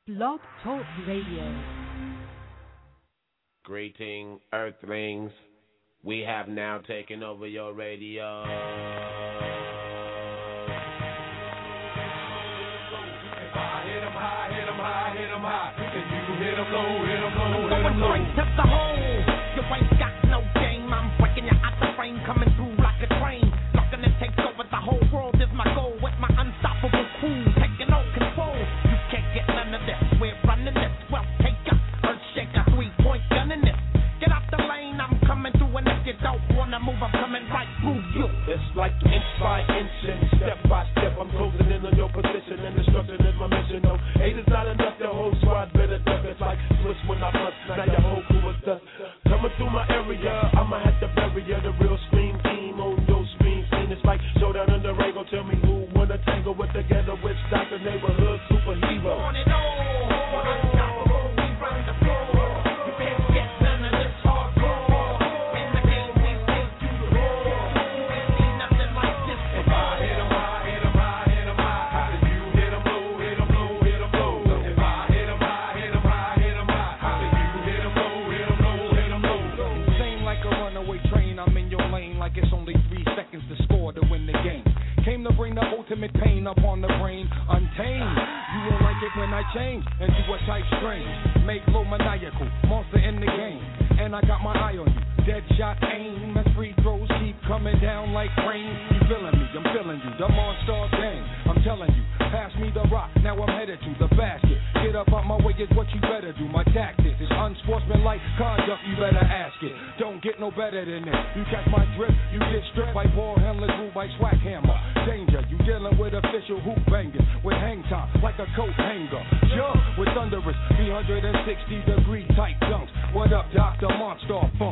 Blog Talk Radio. Greeting, Earthlings. We have now taken over your radio. If I hit 'em high, hit 'em high, hit 'em high. If you hit 'em low, hit 'em low, hit 'em low. I'm going straight to the hole. You ain't got no game. I'm breaking you out the frame, coming through like a train. Knocking it takes over the whole world is my goal. With my unstoppable crew, taking all control. You can't get none of this. We're running this. Well, take up, earth shaker, 3-point gun in this. Get out the lane, I'm coming through, and if you don't wanna move, I'm coming right through you. It's like inch by inch and step by step. I'm closing in on your position, and destruction is my mission. No, 8 is not enough. The whole squad better duck. It's like switch when I bust. Now your whole crew is dust. Coming through my area, I'ma have to bury ya. The real scream team on your screen scene. It's like showdown in the ring. Go tell me who wanna tangle with the ghetto witch doctor, neighborhood superhero. On and on, unstoppable, we run the floor. You can't get none of this hardcore. In the game, we take you to war. You ain't seen nothing like this. If I hit 'em high, hit 'em high, hit 'em high. If you hit 'em low, hit 'em low, hit 'em low. If I hit 'em high, hit 'em high, hit 'em high. If you hit 'em low, hit 'em low, hit 'em low. Insane like a runaway train, I'm in your lane like it's only 3 seconds to score to win the game. Came to bring the ultimate pain upon the brain, untamed. You won't like it when I change into a type strange. Make low maniacal, monster in the game. And I got my eye on you, dead shot aim. As free throws keep coming down like rain. You feeling me, I'm feeling you, the monster gang. I'm telling you, pass me the rock, now I'm headed to the basket. Get up out my way is what you better do. My tactics is unsportsmanlike conduct, you better ask it. Don't get no better than this. You catch my drift, you get stripped by ball handlers, ruled by swag hammer. Danger, you dealing with official hoop bangers with hang time like a coat hanger. Jump with thunderous 360-degree tight dunks. What up, Dr. Monster Funk?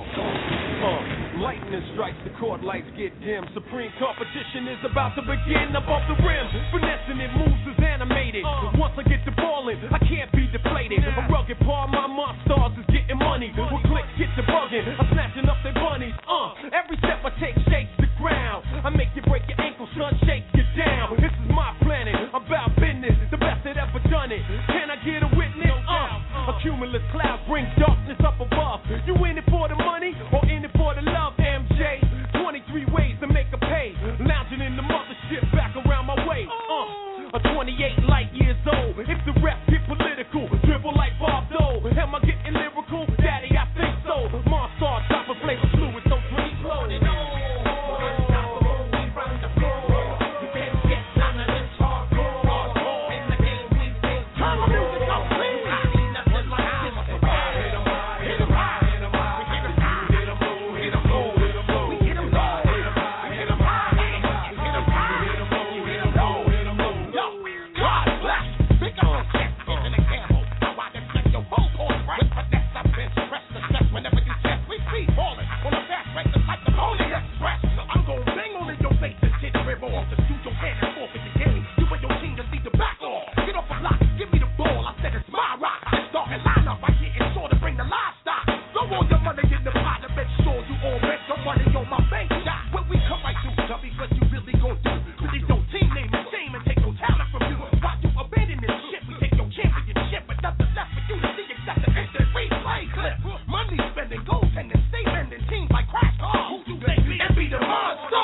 Lightning strikes, the court lights get dim. Supreme competition is about to begin above the rim. Finessing it, moves is animated. Once I get the ball in, I can't be deflated. I'm rugged, part my monsters is getting money. With clicks, get the bugging. I'm snatching up their bunnies. Every step I take shakes the ground. I make you break your ankle, son, shake you down. This is my planet, I'm about business, the best that ever done it. Can I get a witness? A cumulus cloud brings darkness up above. You in it for the money or in it for the love, MJ? 23 ways to make a pay. Lounging in the mothership back around my way. A 28 light years old. If the rep get political, dribble like Bob Dole. Am I getting lyrical? Daddy, I think so. Monster, top of flavor fluid, so drink slow. Unstoppable, we run the floor. You can't get none of this hardcore. In the game, we take turn the music up, please. I need nothing like this. If I hit 'em high, hit 'em high, hit 'em high. We hit 'em high, hit 'em low, hit 'em low, hit 'em low. We hit 'em low, hit 'em high, hit 'em high, hit 'em high. Hit 'em high, hit 'em low, hit 'em low, hit 'em low. Yo, God bless. Pick up a step into the camel. Now I can check your whole course right. With finesse, I bench press the step whenever you test. We speed falling on the fast break, just like the Pony Express. I'm gon' bang on in your face and shit dribble off. Just shoot your hand and forfeit the game. You and your team just need to back off. Get off the block, give me the ball. I said it's my rock. Let's start and line up. I get it sure to bring the livestock. Throw all your money in the pot to make sure you all bet your money on my bank shot. When we come right through, tell me what you really gon' do. Really don't team name and shame and take no talent from you. Why you abandon this shit? We take your championship, but nothing left for you to see except the instant replay clip. Money spending, goaltending, stay bending, teams like Crash Car. Who you think me and be the monster?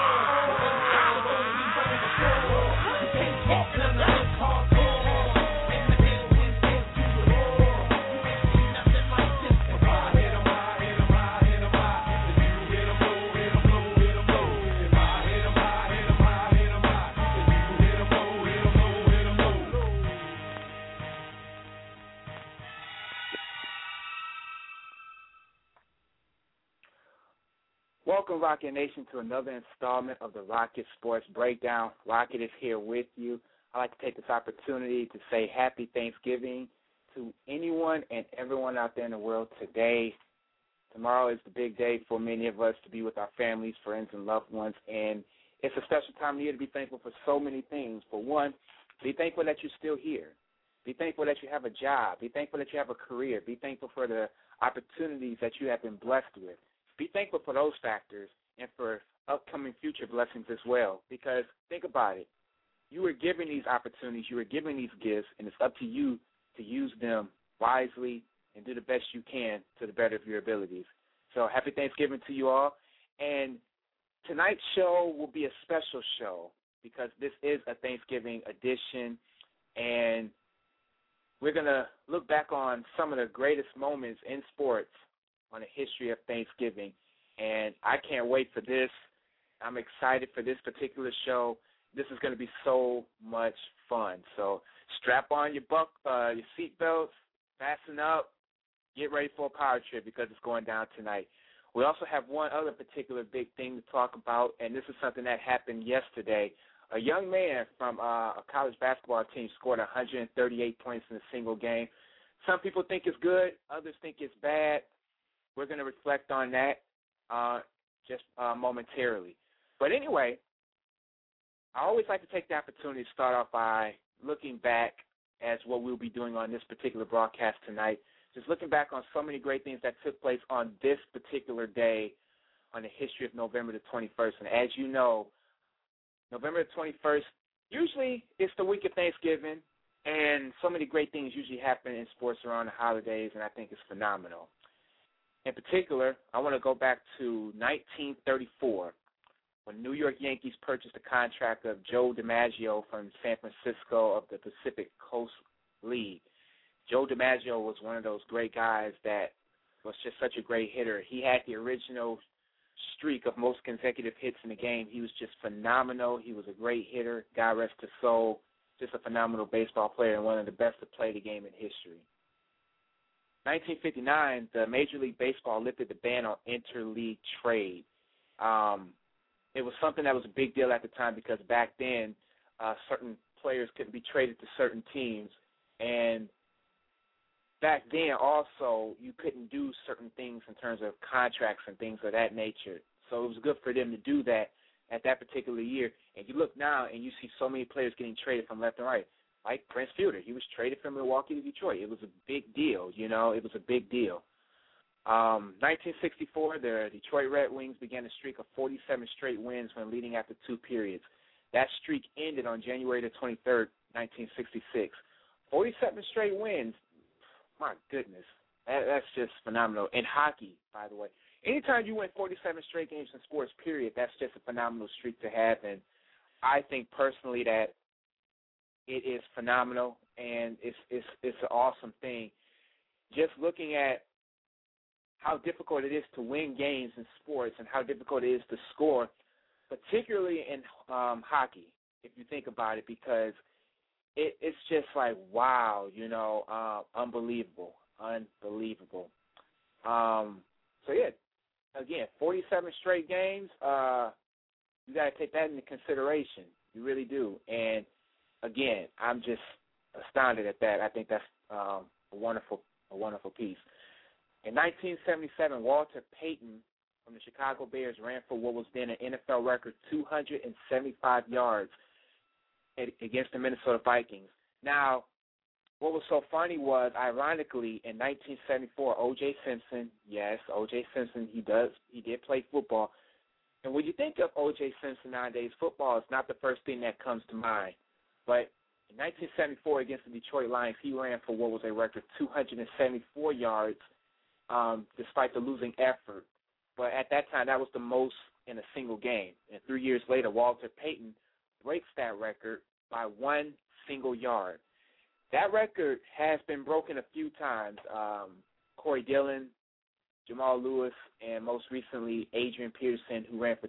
You can't get none of this hardcore. In the game, we take you to war. You ain't seen nothing like this. If I hit 'em high, hit 'em high, hit 'em high. If you hit 'em low, hit 'em low, hit 'em low. If I hit 'em high, hit 'em high, hit 'em high. If you hit 'em low, hit 'em low, hit 'em low. Welcome, Rocket Nation, to another installment of the Rocket Sports Breakdown. Rocket is here with you. I'd like to take this opportunity to say happy Thanksgiving to anyone and everyone out there in the world today. Tomorrow is the big day for many of us to be with our families, friends, and loved ones, and it's a special time of year to be thankful for so many things. For one, be thankful that you're still here. Be thankful that you have a job. Be thankful that you have a career. Be thankful for the opportunities that you have been blessed with. Be thankful for those factors and for upcoming future blessings as well, because think about it. You were given these opportunities, you were given these gifts, and it's up to you to use them wisely and do the best you can to the better of your abilities. So happy Thanksgiving to you all. And tonight's show will be a special show because this is a Thanksgiving edition, and we're going to look back on some of the greatest moments in sports on the history of Thanksgiving. And I can't wait for this. I'm excited for this particular show. This is going to be so much fun. So strap on your seatbelts, fasten up, get ready for a power trip because it's going down tonight. We also have one other particular big thing to talk about, and this is something that happened yesterday. A young man from a college basketball team scored 138 points in a single game. Some people think it's good. Others think it's bad. We're going to reflect on that just momentarily. But anyway, I always like to take the opportunity to start off by looking back as what we'll be doing on this particular broadcast tonight, just looking back on so many great things that took place on this particular day on the history of November the 21st. And as you know, November the 21st, usually it's the week of Thanksgiving, and so many great things usually happen in sports around the holidays, and I think it's phenomenal. In particular, I want to go back to 1934 when New York Yankees purchased a contract of Joe DiMaggio from San Francisco of the Pacific Coast League. Joe DiMaggio was one of those great guys that was just such a great hitter. He had the original streak of most consecutive hits in the game. He was just phenomenal. He was a great hitter. God rest his soul. Just a phenomenal baseball player and one of the best to play the game in history. 1959, the Major League Baseball lifted the ban on interleague trade. It was something that was a big deal at the time because back then certain players couldn't be traded to certain teams. And back then also you couldn't do certain things in terms of contracts and things of that nature. So it was good for them to do that at that particular year. And you look now and you see so many players getting traded from left and right. Like Prince Fielder, he was traded from Milwaukee to Detroit. It was a big deal, it was a big deal. 1964, the Detroit Red Wings began a streak of 47 straight wins when leading after two periods. That streak ended on January the 23rd, 1966. 47 straight wins. My goodness. That's just phenomenal. In hockey, by the way. Anytime you win 47 straight games in sports, period, that's just a phenomenal streak to have. And I think personally that it is phenomenal, and it's an awesome thing. Just looking at how difficult it is to win games in sports and how difficult it is to score, particularly in hockey, if you think about it, because it's just like, wow, unbelievable. So, yeah, again, 47 straight games, you got to take that into consideration. You really do. And, again, I'm just astounded at that. I think that's a wonderful piece. In 1977, Walter Payton from the Chicago Bears ran for what was then an NFL record 275 yards against the Minnesota Vikings. Now, what was so funny was, ironically, in 1974, O.J. Simpson, yes, O.J. Simpson, he did play football. And when you think of O.J. Simpson nowadays, football is not the first thing that comes to mind. But in 1974, against the Detroit Lions, he ran for what was a record 274 yards, despite the losing effort. But at that time, that was the most in a single game. And 3 years later, Walter Payton breaks that record by one single yard. That record has been broken a few times. Corey Dillon, Jamal Lewis, and most recently Adrian Peterson, who ran for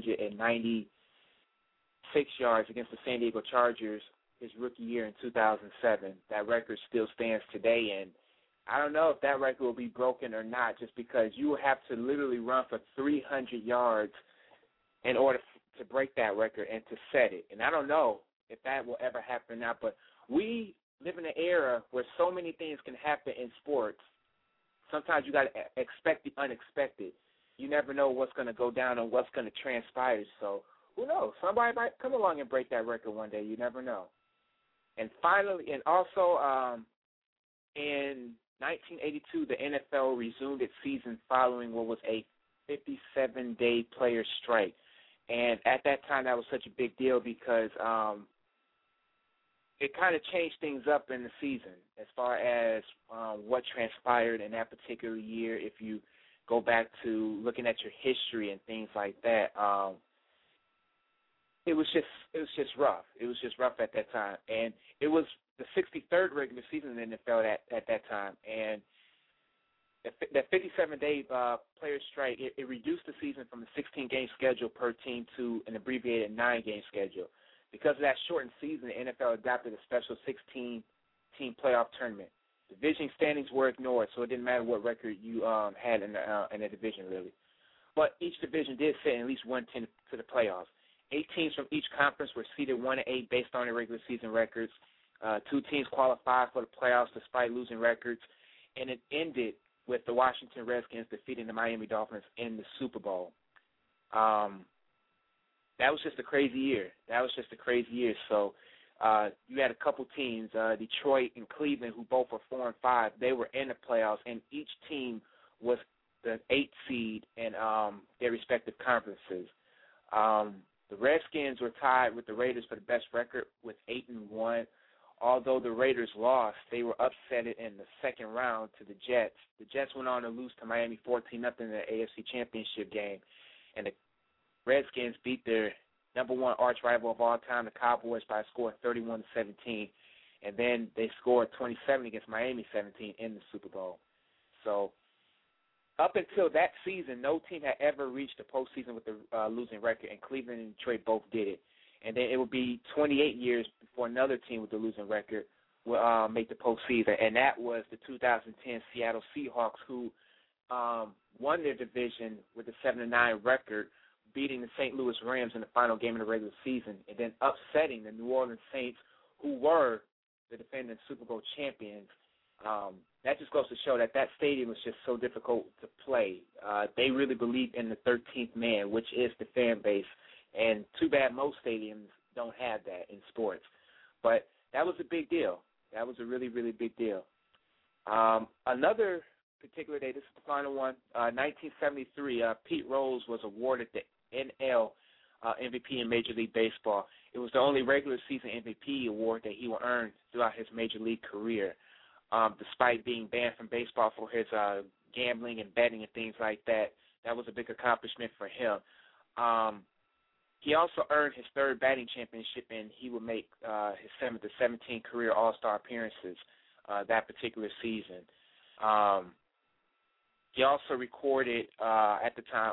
296 yards against the San Diego Chargers his rookie year in 2007. That record still stands today, and I don't know if that record will be broken or not, just because you will have to literally run for 300 yards in order to break that record and to set it. And I don't know if that will ever happen or not, but we live in an era where so many things can happen in sports. Sometimes you got to expect the unexpected. You never know what's going to go down and what's going to transpire. So who knows? Somebody might come along and break that record one day. You never know. And finally, and also in 1982, the NFL resumed its season following what was a 57-day player strike. And at that time, that was such a big deal because it kind of changed things up in the season as far as what transpired in that particular year. If you go back to looking at your history and things like that, it was just rough. It was just rough at that time, and it was the 63rd regular season in the NFL at that time, and that 57-day player strike, it reduced the season from a 16-game schedule per team to an abbreviated 9-game schedule. Because of that shortened season, the NFL adopted a special 16-team playoff tournament. Division standings were ignored, so it didn't matter what record you had in the division, really. But each division did send at least one team to the playoffs. 8 teams from each conference were seeded 1-8 based on their regular season records. 2 teams qualified for the playoffs despite losing records, and it ended with the Washington Redskins defeating the Miami Dolphins in the Super Bowl. That was just a crazy year. So you had a couple teams, Detroit and Cleveland, who both were 4-5. They were in the playoffs, and each team was the 8th seed in their respective conferences. The Redskins were tied with the Raiders for the best record with 8-1. Although the Raiders lost, they were upset in the second round to the Jets. The Jets went on to lose to Miami 14-0 in the AFC Championship game, and the Redskins beat their number one arch rival of all time, the Cowboys, by a score of 31-17, and then they scored 27 against Miami 17 in the Super Bowl. So up until that season, no team had ever reached the postseason with a losing record, and Cleveland and Detroit both did it. And then it would be 28 years before another team with a losing record will make the postseason, and that was the 2010 Seattle Seahawks, who won their division with a 7-9 record, beating the St. Louis Rams in the final game of the regular season, and then upsetting the New Orleans Saints, who were the defending Super Bowl champions. That just goes to show that stadium was just so difficult to play. They really believed in the 13th man, which is the fan base. And too bad most stadiums don't have that in sports. But that was a big deal. That was a really, really big deal. Another particular day, this is the final one, 1973, Pete Rose was awarded the NL MVP in Major League Baseball. It was the only regular season MVP award that he will earn throughout his Major League career, despite being banned from baseball for his gambling and betting and things like that. That was a big accomplishment for him. He also earned his 3rd batting championship, and he would make his 7th to 17 career All-Star appearances that particular season. He also recorded at the time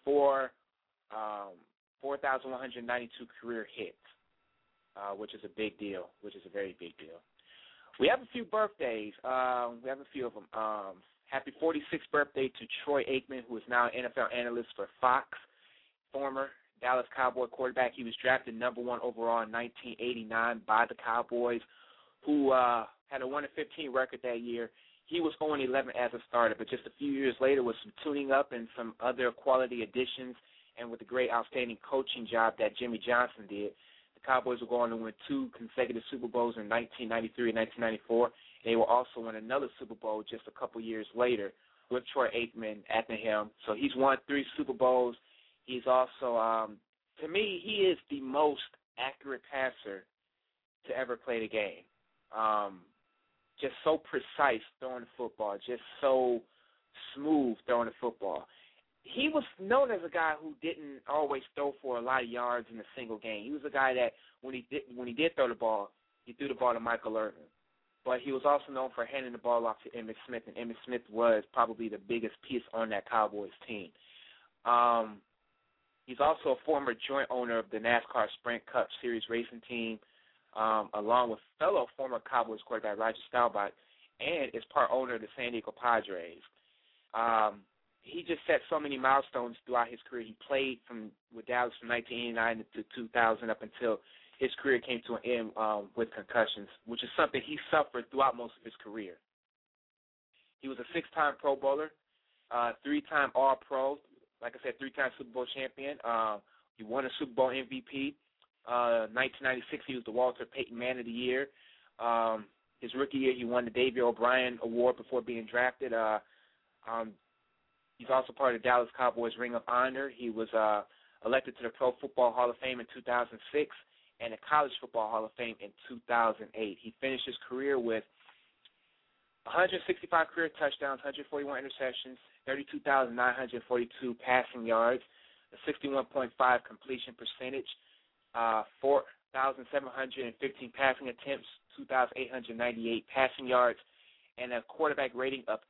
4,192 career hits, which is a big deal, which is a very big deal. We have a few birthdays. We have a few of them. Happy 46th birthday to Troy Aikman, who is now an NFL analyst for Fox, former Dallas Cowboy quarterback. He was drafted number 1 overall in 1989 by the Cowboys, who had a 1-15 record that year. He was 0-11 as a starter, but just a few years later, with some tuning up and some other quality additions, and with the great, outstanding coaching job that Jimmy Johnson did, the Cowboys were going to win 2 consecutive Super Bowls in 1993 and 1994. They will also win another Super Bowl just a couple years later with Troy Aikman at the helm. So he's won 3 Super Bowls. He's also, to me, he is the most accurate passer to ever play the game. Just so precise throwing the football, just so smooth throwing the football. He was known as a guy who didn't always throw for a lot of yards in a single game. He was a guy that when he did throw the ball, he threw the ball to Michael Irvin. But he was also known for handing the ball off to Emmitt Smith, and Emmitt Smith was probably the biggest piece on that Cowboys team. He's also a former joint owner of the NASCAR Sprint Cup Series racing team, along with fellow former Cowboys quarterback Roger Staubach, and is part owner of the San Diego Padres. He just set so many milestones throughout his career. He played with Dallas from 1989 to 2000 up until his career came to an end with concussions, which is something he suffered throughout most of his career. He was a 6-time Pro Bowler, 3-time All-Pro, like I said, 3-time Super Bowl champion. He won a Super Bowl MVP. 1996, he was the Walter Payton Man of the Year. His rookie year, he won the Davey O'Brien Award before being drafted. He's also part of the Dallas Cowboys Ring of Honor. He was elected to the Pro Football Hall of Fame in 2006, and the College Football Hall of Fame in 2008. He finished his career with 165 career touchdowns, 141 interceptions, 32,942 passing yards, a 61.5 completion percentage, 4,715 passing attempts, 2,898 passing yards, and a quarterback rating of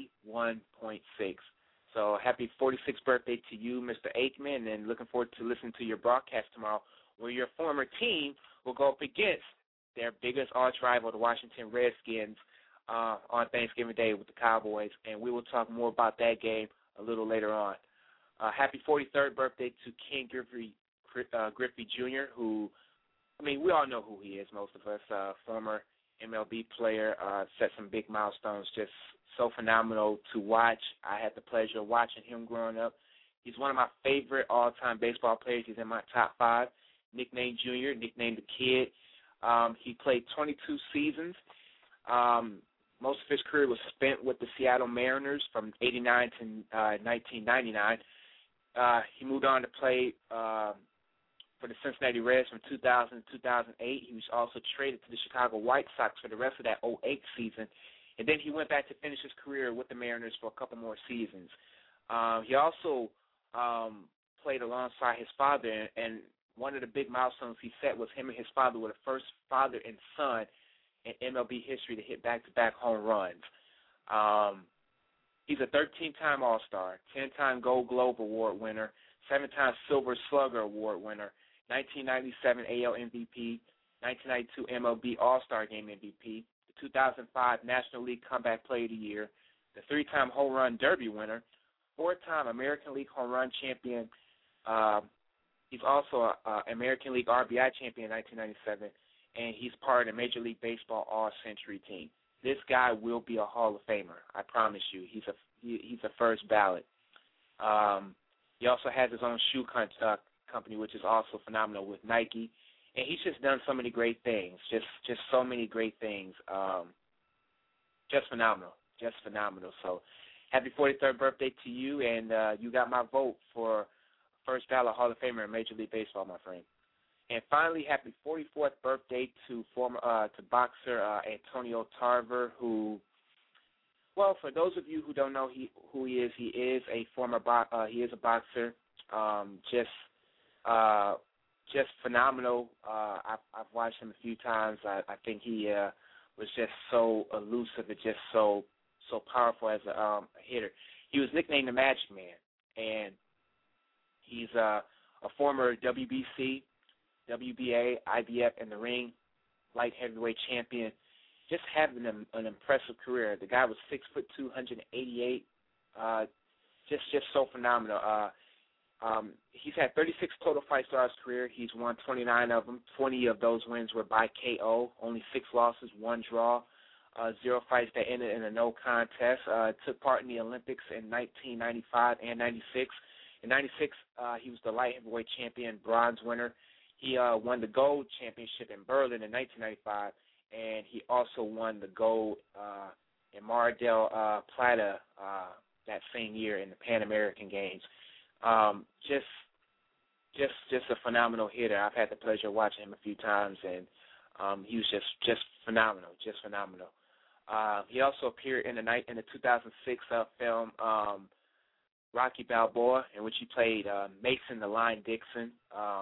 81.6. So happy 46th birthday to you, Mr. Aikman, and looking forward to listening to your broadcast tomorrow, where your former team will go up against their biggest arch rival, the Washington Redskins, on Thanksgiving Day with the Cowboys, and we will talk more about that game a little later on. Happy 43rd birthday to Ken Griffey Jr., who, I mean, we all know who he is, most of us, former MLB player, set some big milestones, just so phenomenal to watch. I had the pleasure of watching him growing up. He's one of my favorite all-time baseball players. He's in my top 5. Nicknamed Junior, nicknamed the Kid. He played 22 seasons. Most of his career was spent with the Seattle Mariners from 89 to 1999. He moved on to play for the Cincinnati Reds from 2000 to 2008. He was also traded to the Chicago White Sox for the rest of that 08 season. And then he went back to finish his career with the Mariners for a couple more seasons. He also played alongside his father, and one of the big milestones he set was him and his father were the first father and son in MLB history to hit back-to-back home runs. He's a 13-time All-Star, 10-time Gold Glove Award winner, 7-time Silver Slugger Award winner, 1997 AL MVP, 1992 MLB All-Star Game MVP, the 2005 National League Comeback Player of the Year, the 3-time Home Run Derby winner, 4-time American League Home Run Champion. He's also an American League RBI champion in 1997, and he's part of the Major League Baseball All-Century team. This guy will be a Hall of Famer, I promise you. He's a first ballot. He also has his own shoe company, which is also phenomenal with Nike, and he's just done so many great things, just so many great things. Just phenomenal. So happy 43rd birthday to you, and you got my vote for first ballot Hall of Famer in Major League Baseball, my friend. And finally, happy 44th birthday to boxer Antonio Tarver, who, well, for those of you who don't know who he is a he is a boxer, just phenomenal. I've watched him a few times. I think he was just so elusive and just so powerful as a hitter. He was nicknamed the Magic Man, and he's a former WBC, WBA, IBF, and the ring light heavyweight champion. Just having an impressive career. The guy was 6'2", 188. Just so phenomenal. He's had 36 total fights throughout his career. He's won 29 of them. 20 of those wins were by KO. Only 6 losses, 1 draw. 0 fights that ended in a no contest. Took part in the Olympics in 1995 and 96. In 96, he was the light heavyweight champion, bronze winner. He won the gold championship in Berlin in 1995, and he also won the gold in Mar del Plata that same year in the Pan American Games. Just a phenomenal hitter. I've had the pleasure of watching him a few times, and he was just phenomenal. He also appeared in the 2006 film Rocky Balboa, in which he played Mason the Lion Dixon.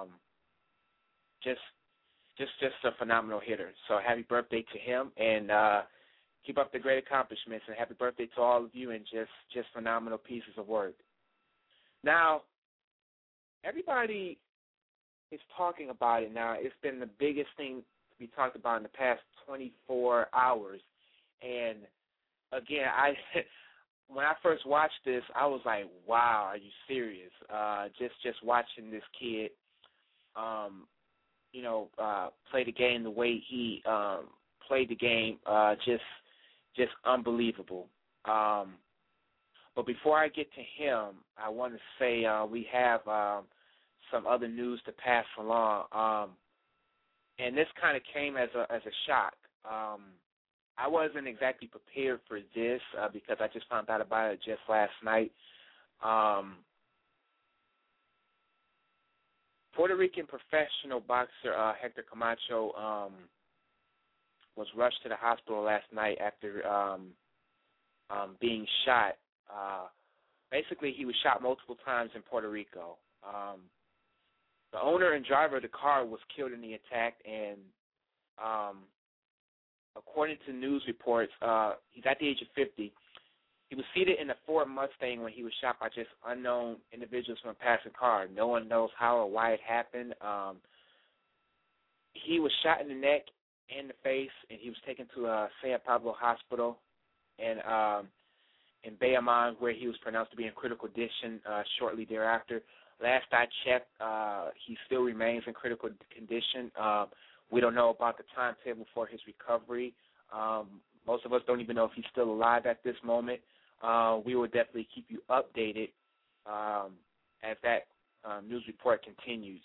Just a phenomenal hitter. So happy birthday to him, and keep up the great accomplishments, and happy birthday to all of you, and just phenomenal pieces of work. Now, everybody is talking about it now. It's been the biggest thing to be talked about in the past 24 hours. And, again, when I first watched this, I was like, wow, are you serious? Just watching this kid, play the game the way he played the game, just unbelievable. But before I get to him, I want to say we have some other news to pass along, and this kind of came as a shock. I wasn't exactly prepared for this because I just found out about it just last night. Puerto Rican professional boxer Hector Camacho was rushed to the hospital last night after being shot. Basically, he was shot multiple times in Puerto Rico. The owner and driver of the car was killed in the attack, and according to news reports, he's at the age of 50. He was seated in a Ford Mustang when he was shot by just unknown individuals from a passing car. No one knows how or why it happened. He was shot in the neck and the face, and he was taken to San Pablo Hospital in Bayamon, where he was pronounced to be in critical condition shortly thereafter. Last I checked, he still remains in critical condition. We don't know about the timetable for his recovery. Most of us don't even know if he's still alive at this moment. We will definitely keep you updated as that news report continues.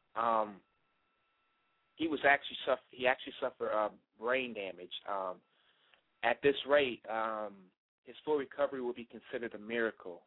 He actually suffered brain damage. At this rate, his full recovery will be considered a miracle.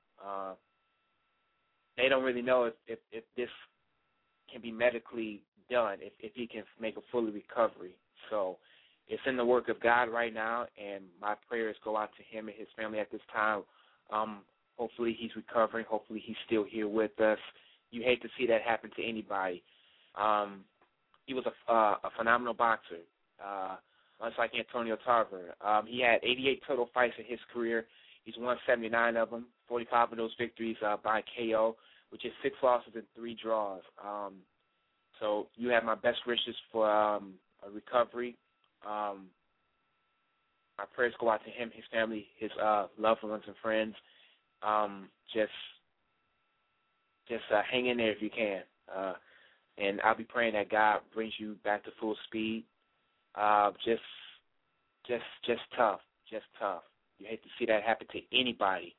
They don't really know if this can be medically done, if he can make a full recovery. So it's in the work of God right now, and my prayers go out to him and his family at this time. Hopefully he's recovering. Hopefully he's still here with us. You hate to see that happen to anybody. He was a phenomenal boxer, much like Antonio Tarver. He had 88 total fights in his career. He's won 79 of them, 45 of those victories by KO, which is 6 losses and 3 draws. So you have my best wishes for a recovery. My prayers go out to him, his family, his loved ones and friends. Just hang in there if you can. And I'll be praying that God brings you back to full speed. Just tough. You hate to see that happen to anybody.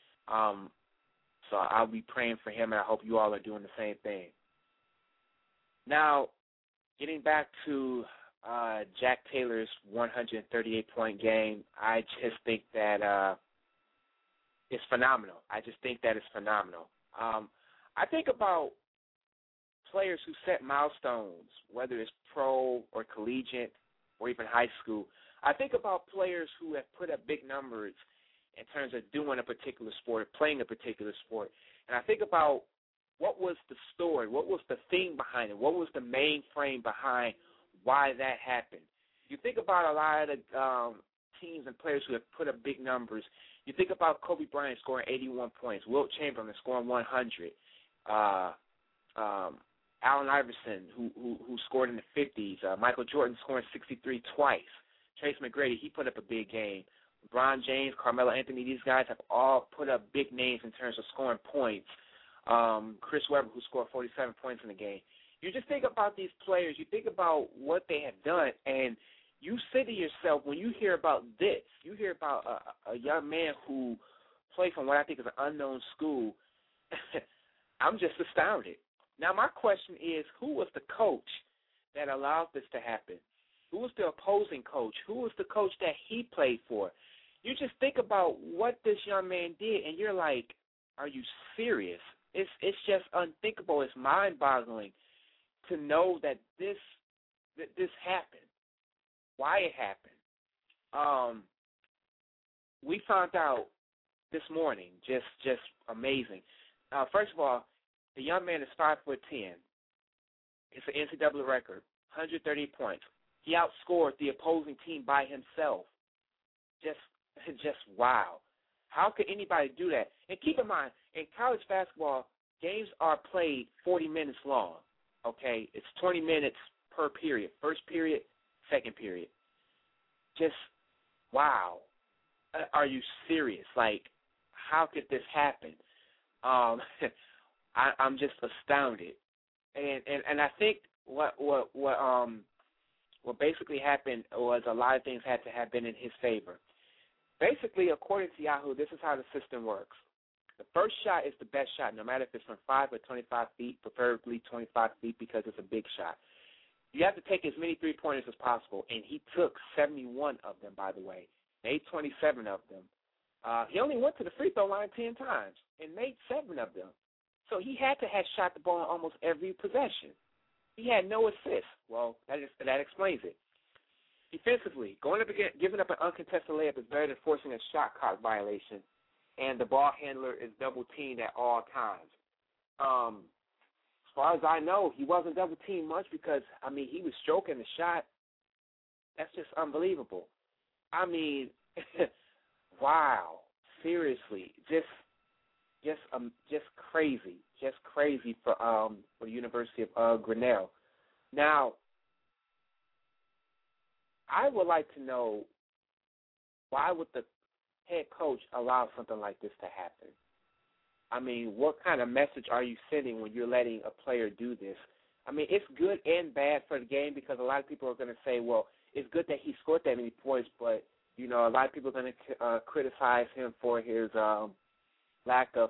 So I'll be praying for him, and I hope you all are doing the same thing. Now, getting back to Jack Taylor's 138-point game, I just think that it's phenomenal. I just think that it's phenomenal. I think about players who set milestones, whether it's pro or collegiate or even high school. I think about players who have put up big numbers in terms of doing a particular sport, playing a particular sport. And I think about what was the story, what was the thing behind it, what was the main frame behind why that happened. You think about a lot of the teams and players who have put up big numbers. You think about Kobe Bryant scoring 81 points, Wilt Chamberlain scoring 100, Allen Iverson, who scored in the 50s, Michael Jordan scoring 63 twice, Trace McGrady, he put up a big game. LeBron James, Carmelo Anthony, these guys have all put up big names in terms of scoring points. Chris Webber, who scored 47 points in the game. You just think about these players, you think about what they have done, and you say to yourself, when you hear about this, you hear about a young man who played from what I think is an unknown school, I'm just astounded. Now, my question is, who was the coach that allowed this to happen? Who was the opposing coach? Who was the coach that he played for? You just think about what this young man did, and you're like, are you serious? It's just unthinkable. It's mind-boggling to know that this happened, why it happened. We found out this morning, just amazing. First of all, the young man is 5'10". It's an NCAA record, 130 points. He outscored the opposing team by himself. Just wow. How could anybody do that? And keep in mind, in college basketball, games are played 40 minutes long, okay? It's 20 minutes per period, first period, second period. Just wow. Are you serious? Like, how could this happen? I'm just astounded. And I think what basically happened was a lot of things had to have been in his favor. Basically, according to Yahoo, this is how the system works. The first shot is the best shot, no matter if it's from 5 or 25 feet, preferably 25 feet because it's a big shot. You have to take as many three-pointers as possible, and he took 71 of them, by the way, made 27 of them. He only went to the free throw line 10 times and made 7 of them. So he had to have shot the ball in almost every possession. He had no assists. Well, that explains it. Defensively, going up again, giving up an uncontested layup is better than forcing a shot clock violation, and the ball handler is double teamed at all times. As far as I know, he wasn't double teamed much because he was stroking the shot. That's just unbelievable. Wow, seriously, just crazy for the University of Grinnell. Now, I would like to know, why would the head coach allow something like this to happen? What kind of message are you sending when you're letting a player do this? It's good and bad for the game because a lot of people are going to say, well, it's good that he scored that many points, but, a lot of people are going to criticize him for his lack of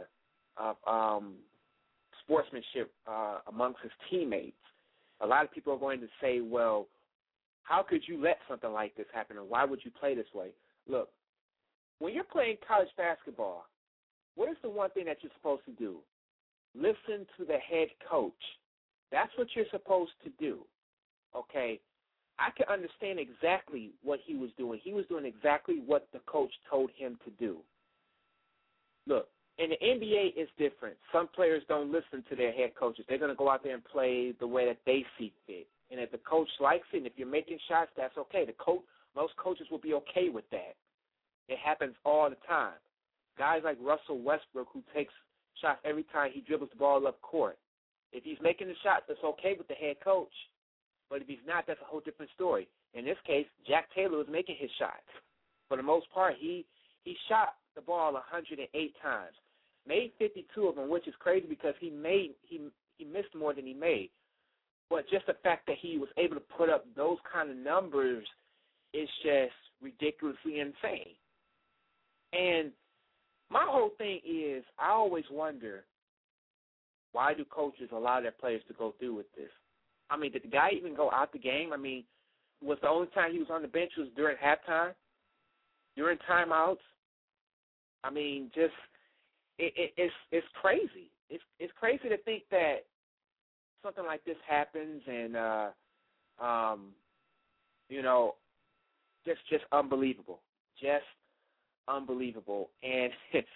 sportsmanship amongst his teammates. A lot of people are going to say, well, how could you let something like this happen, and why would you play this way? Look, when you're playing college basketball, what is the one thing that you're supposed to do? Listen to the head coach. That's what you're supposed to do, okay? I can understand exactly what he was doing. He was doing exactly what the coach told him to do. Look, in the NBA, it's different. Some players don't listen to their head coaches. They're going to go out there and play the way that they see fit. And if the coach likes it, and if you're making shots, that's okay. Most coaches will be okay with that. It happens all the time. Guys like Russell Westbrook, who takes shots every time he dribbles the ball up court. If he's making the shots, that's okay with the head coach. But if he's not, that's a whole different story. In this case, Jack Taylor was making his shots. For the most part, he shot the ball 108 times, made 52 of them, which is crazy because he missed more than he made. But just the fact that he was able to put up those kind of numbers is just ridiculously insane. And my whole thing is, I always wonder, why do coaches allow their players to go through with this? Did the guy even go out the game? Was the only time he was on the bench was during halftime, during timeouts? It's crazy. It's crazy to think that something like this happens, and just unbelievable, just unbelievable. And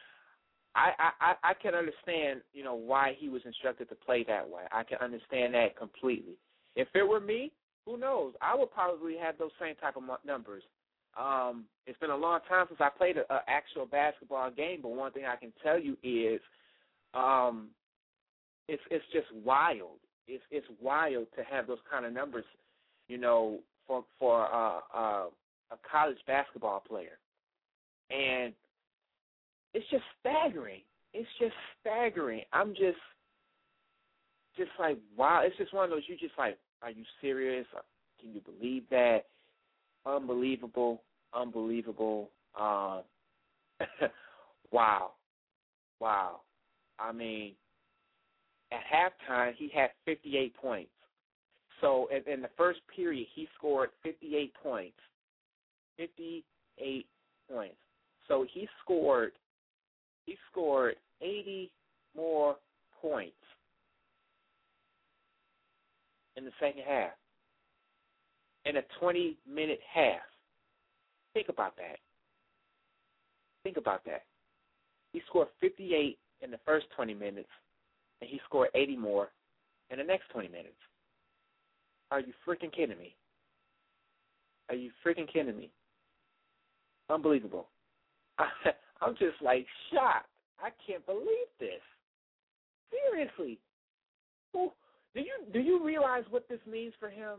I can understand, why he was instructed to play that way. I can understand that completely. If it were me, who knows? I would probably have those same type of numbers. It's been a long time since I played an actual basketball game, but one thing I can tell you is, it's just wild. It's wild to have those kind of numbers, for a college basketball player, and it's just staggering. It's just staggering. I'm just like, wow. It's just one of those, you just like, are you serious? Can you believe that? Unbelievable. Wow. At halftime, he had 58 points. So in the first period, he scored 58 points. 58 points. So he scored 80 more points in the second half, in a 20-minute half. Think about that. He scored 58 in the first 20 minutes, and he scored 80 more in the next 20 minutes. Are you freaking kidding me? Unbelievable. I'm just like shocked. I can't believe this. Seriously. Do you realize what this means for him?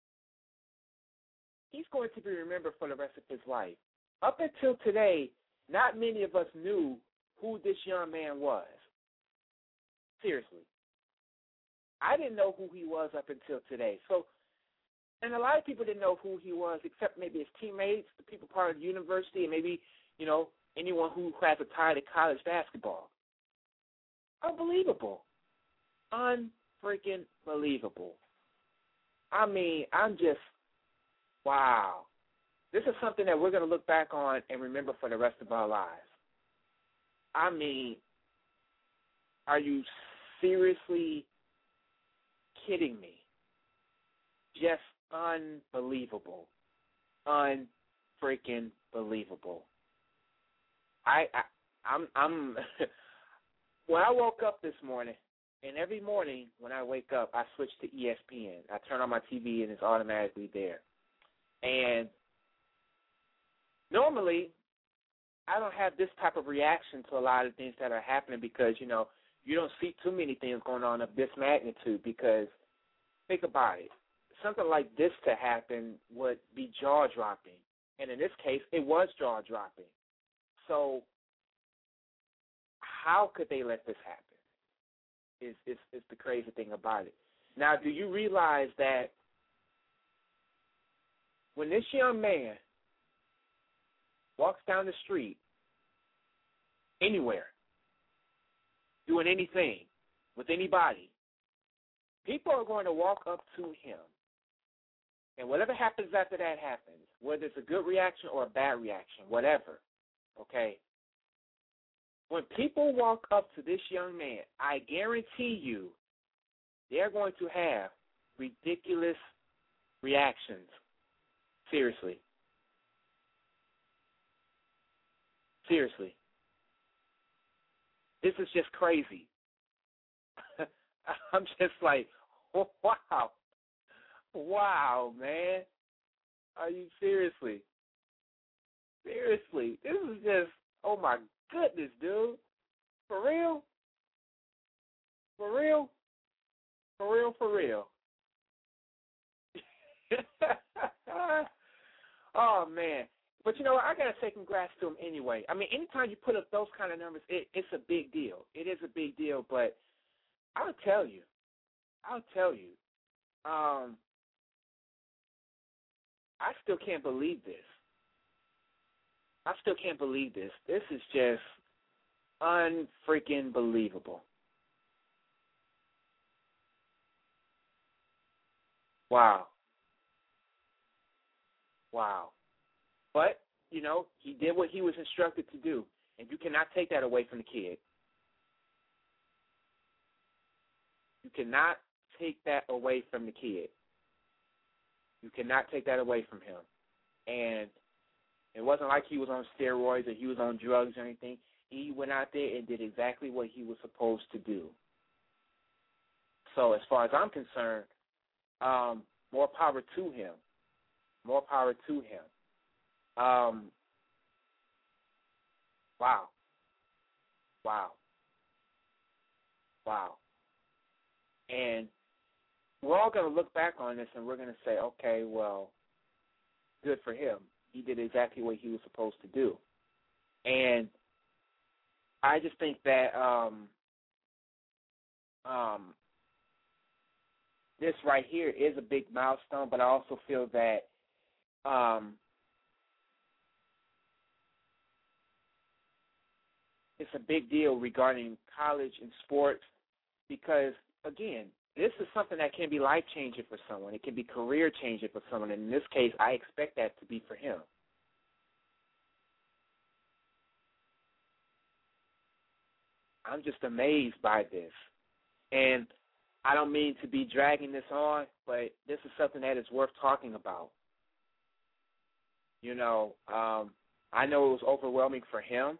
He's going to be remembered for the rest of his life. Up until today, not many of us knew who this young man was. Seriously. I didn't know who he was up until today. So, and a lot of people didn't know who he was except maybe his teammates, the people part of the university, and maybe, anyone who has a tie to college basketball. Unbelievable. Unfreaking believable. I'm just, wow. This is something that we're going to look back on and remember for the rest of our lives. Are you seriously kidding me? Just unbelievable. Unfreaking believable. I'm when I woke up this morning, and every morning when I wake up, I switch to ESPN. I turn on my TV, and it's automatically there. And normally, I don't have this type of reaction to a lot of things that are happening because, you know, you don't see too many things going on of this magnitude because, think about it, something like this to happen would be jaw-dropping. And in this case, it was jaw-dropping. So how could they let this happen is the crazy thing about it. Now, do you realize that when this young man walks down the street anywhere, doing anything with anybody, people are going to walk up to him. And whatever happens after that happens, whether it's a good reaction or a bad reaction, whatever, okay? When people walk up to this young man, I guarantee you they're going to have ridiculous reactions. Seriously. Seriously. This is just crazy. I'm just like, wow. Wow, man. Are you seriously? Seriously. This is just, oh my goodness, dude. For real? For real? For real, for real. Oh, man. But, you know, I got to say congrats to him anyway. I mean, anytime you put up those kind of numbers, it's a big deal. It is a big deal, but I'll tell you. I still can't believe this. This is just unfreaking believable. Wow. But, you know, he did what he was instructed to do, and you cannot take that away from the kid. You cannot take that away from the kid. You cannot take that away from him. And it wasn't like he was on steroids or he was on drugs or anything. He went out there and did exactly what he was supposed to do. So as far as I'm concerned, more power to him. More power to him. Wow. And we're all going to look back on this and we're going to say, okay, well, good for him. He did exactly what he was supposed to do. And I just think that this right here is a big milestone, but I also feel that it's a big deal regarding college and sports because, again, this is something that can be life-changing for someone. It can be career-changing for someone. And in this case, I expect that to be for him. I'm just amazed by this. And I don't mean to be dragging this on, but this is something that is worth talking about. You know, I know it was overwhelming for him.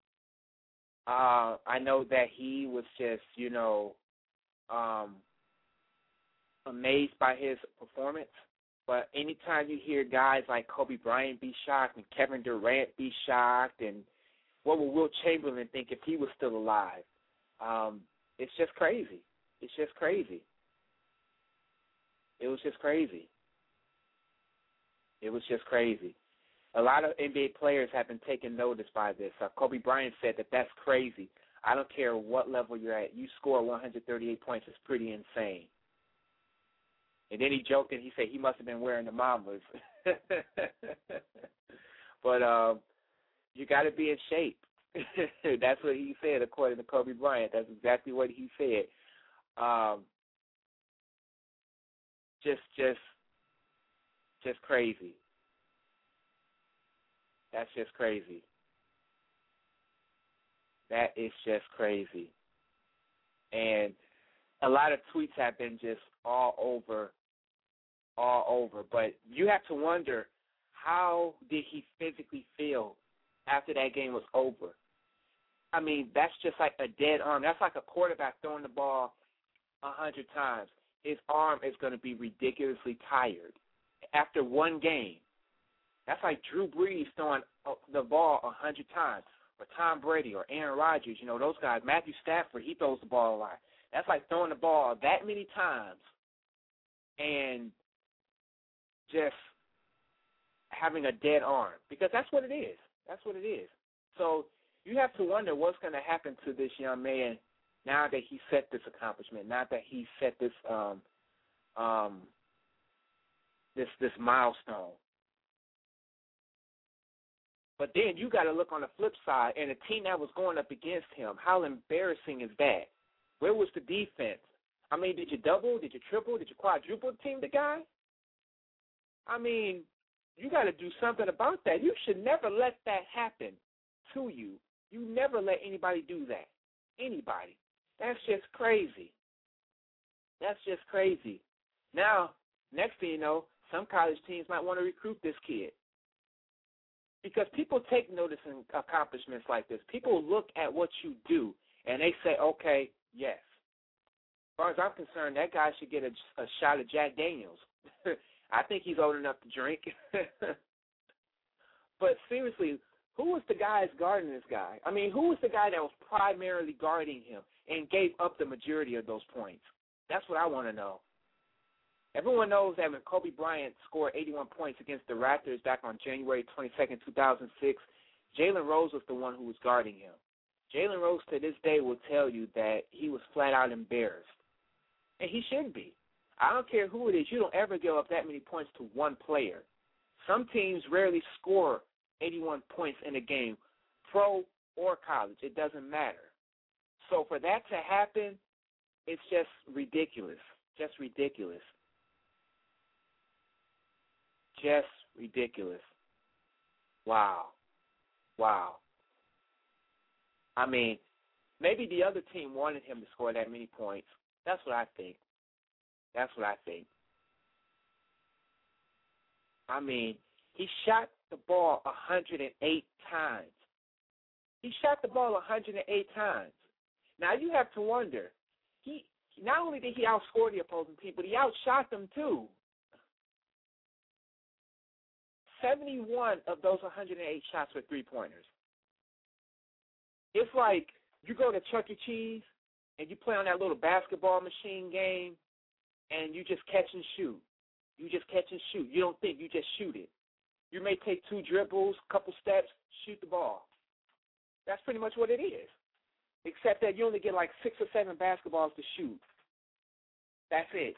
I know that he was just, you know, amazed by his performance. But anytime you hear guys like Kobe Bryant be shocked and Kevin Durant be shocked, and what would Wilt Chamberlain think if he was still alive? It's just crazy. It was just crazy. A lot of NBA players have been taken notice by this. Kobe Bryant said that that's crazy. I don't care what level you're at. You score 138 points. It's pretty insane. And then he joked and he said he must have been wearing the Mambas. But you got to be in shape. That's what he said, according to Kobe Bryant. That's exactly what he said. Just crazy. That's just crazy. That is just crazy. And a lot of tweets have been just all over. But you have to wonder, how did he physically feel after that game was over? I mean, that's just like a dead arm. That's like a quarterback throwing the ball 100 times. His arm is going to be ridiculously tired after one game. That's like Drew Brees throwing the ball 100 times, or Tom Brady or Aaron Rodgers. You know, those guys. Matthew Stafford, he throws the ball a lot. That's like throwing the ball that many times and just having a dead arm, because that's what it is. That's what it is. So you have to wonder what's going to happen to this young man now that he set this accomplishment, now that he set this this milestone. But then you got to look on the flip side, and the team that was going up against him, how embarrassing is that? Where was the defense? I mean, did you double, did you triple, did you quadruple team the guy? I mean, you got to do something about that. You should never let that happen to you. You never let anybody do that. Anybody. That's just crazy. That's just crazy. Now, next thing you know, some college teams might want to recruit this kid. Because people take notice in accomplishments like this. People look at what you do, and they say, okay, yes. As far as I'm concerned, that guy should get a shot of Jack Daniels. I think he's old enough to drink. But seriously, who was the guy guarding this guy? I mean, who was the guy that was primarily guarding him and gave up the majority of those points? That's what I want to know. Everyone knows that when Kobe Bryant scored 81 points against the Raptors back on January 22nd, 2006, Jalen Rose was the one who was guarding him. Jalen Rose to this day will tell you that he was flat out embarrassed. And he should be. I don't care who it is. You don't ever give up that many points to one player. Some teams rarely score 81 points in a game, pro or college. It doesn't matter. So for that to happen, it's just ridiculous. Just ridiculous. Just ridiculous. Wow. I mean, maybe the other team wanted him to score that many points. That's what I think. I mean, he shot the ball 108 times. He shot the ball 108 times. Now you have to wonder, he not only did he outscore the opposing team, but he outshot them too. 71 of those 108 shots were three-pointers. It's like you go to Chuck E. Cheese and you play on that little basketball machine game and you just catch and shoot. You just catch and shoot. You don't think. You just shoot it. You may take two dribbles, couple steps, shoot the ball. That's pretty much what it is, except that you only get like 6 or 7 basketballs to shoot. That's it.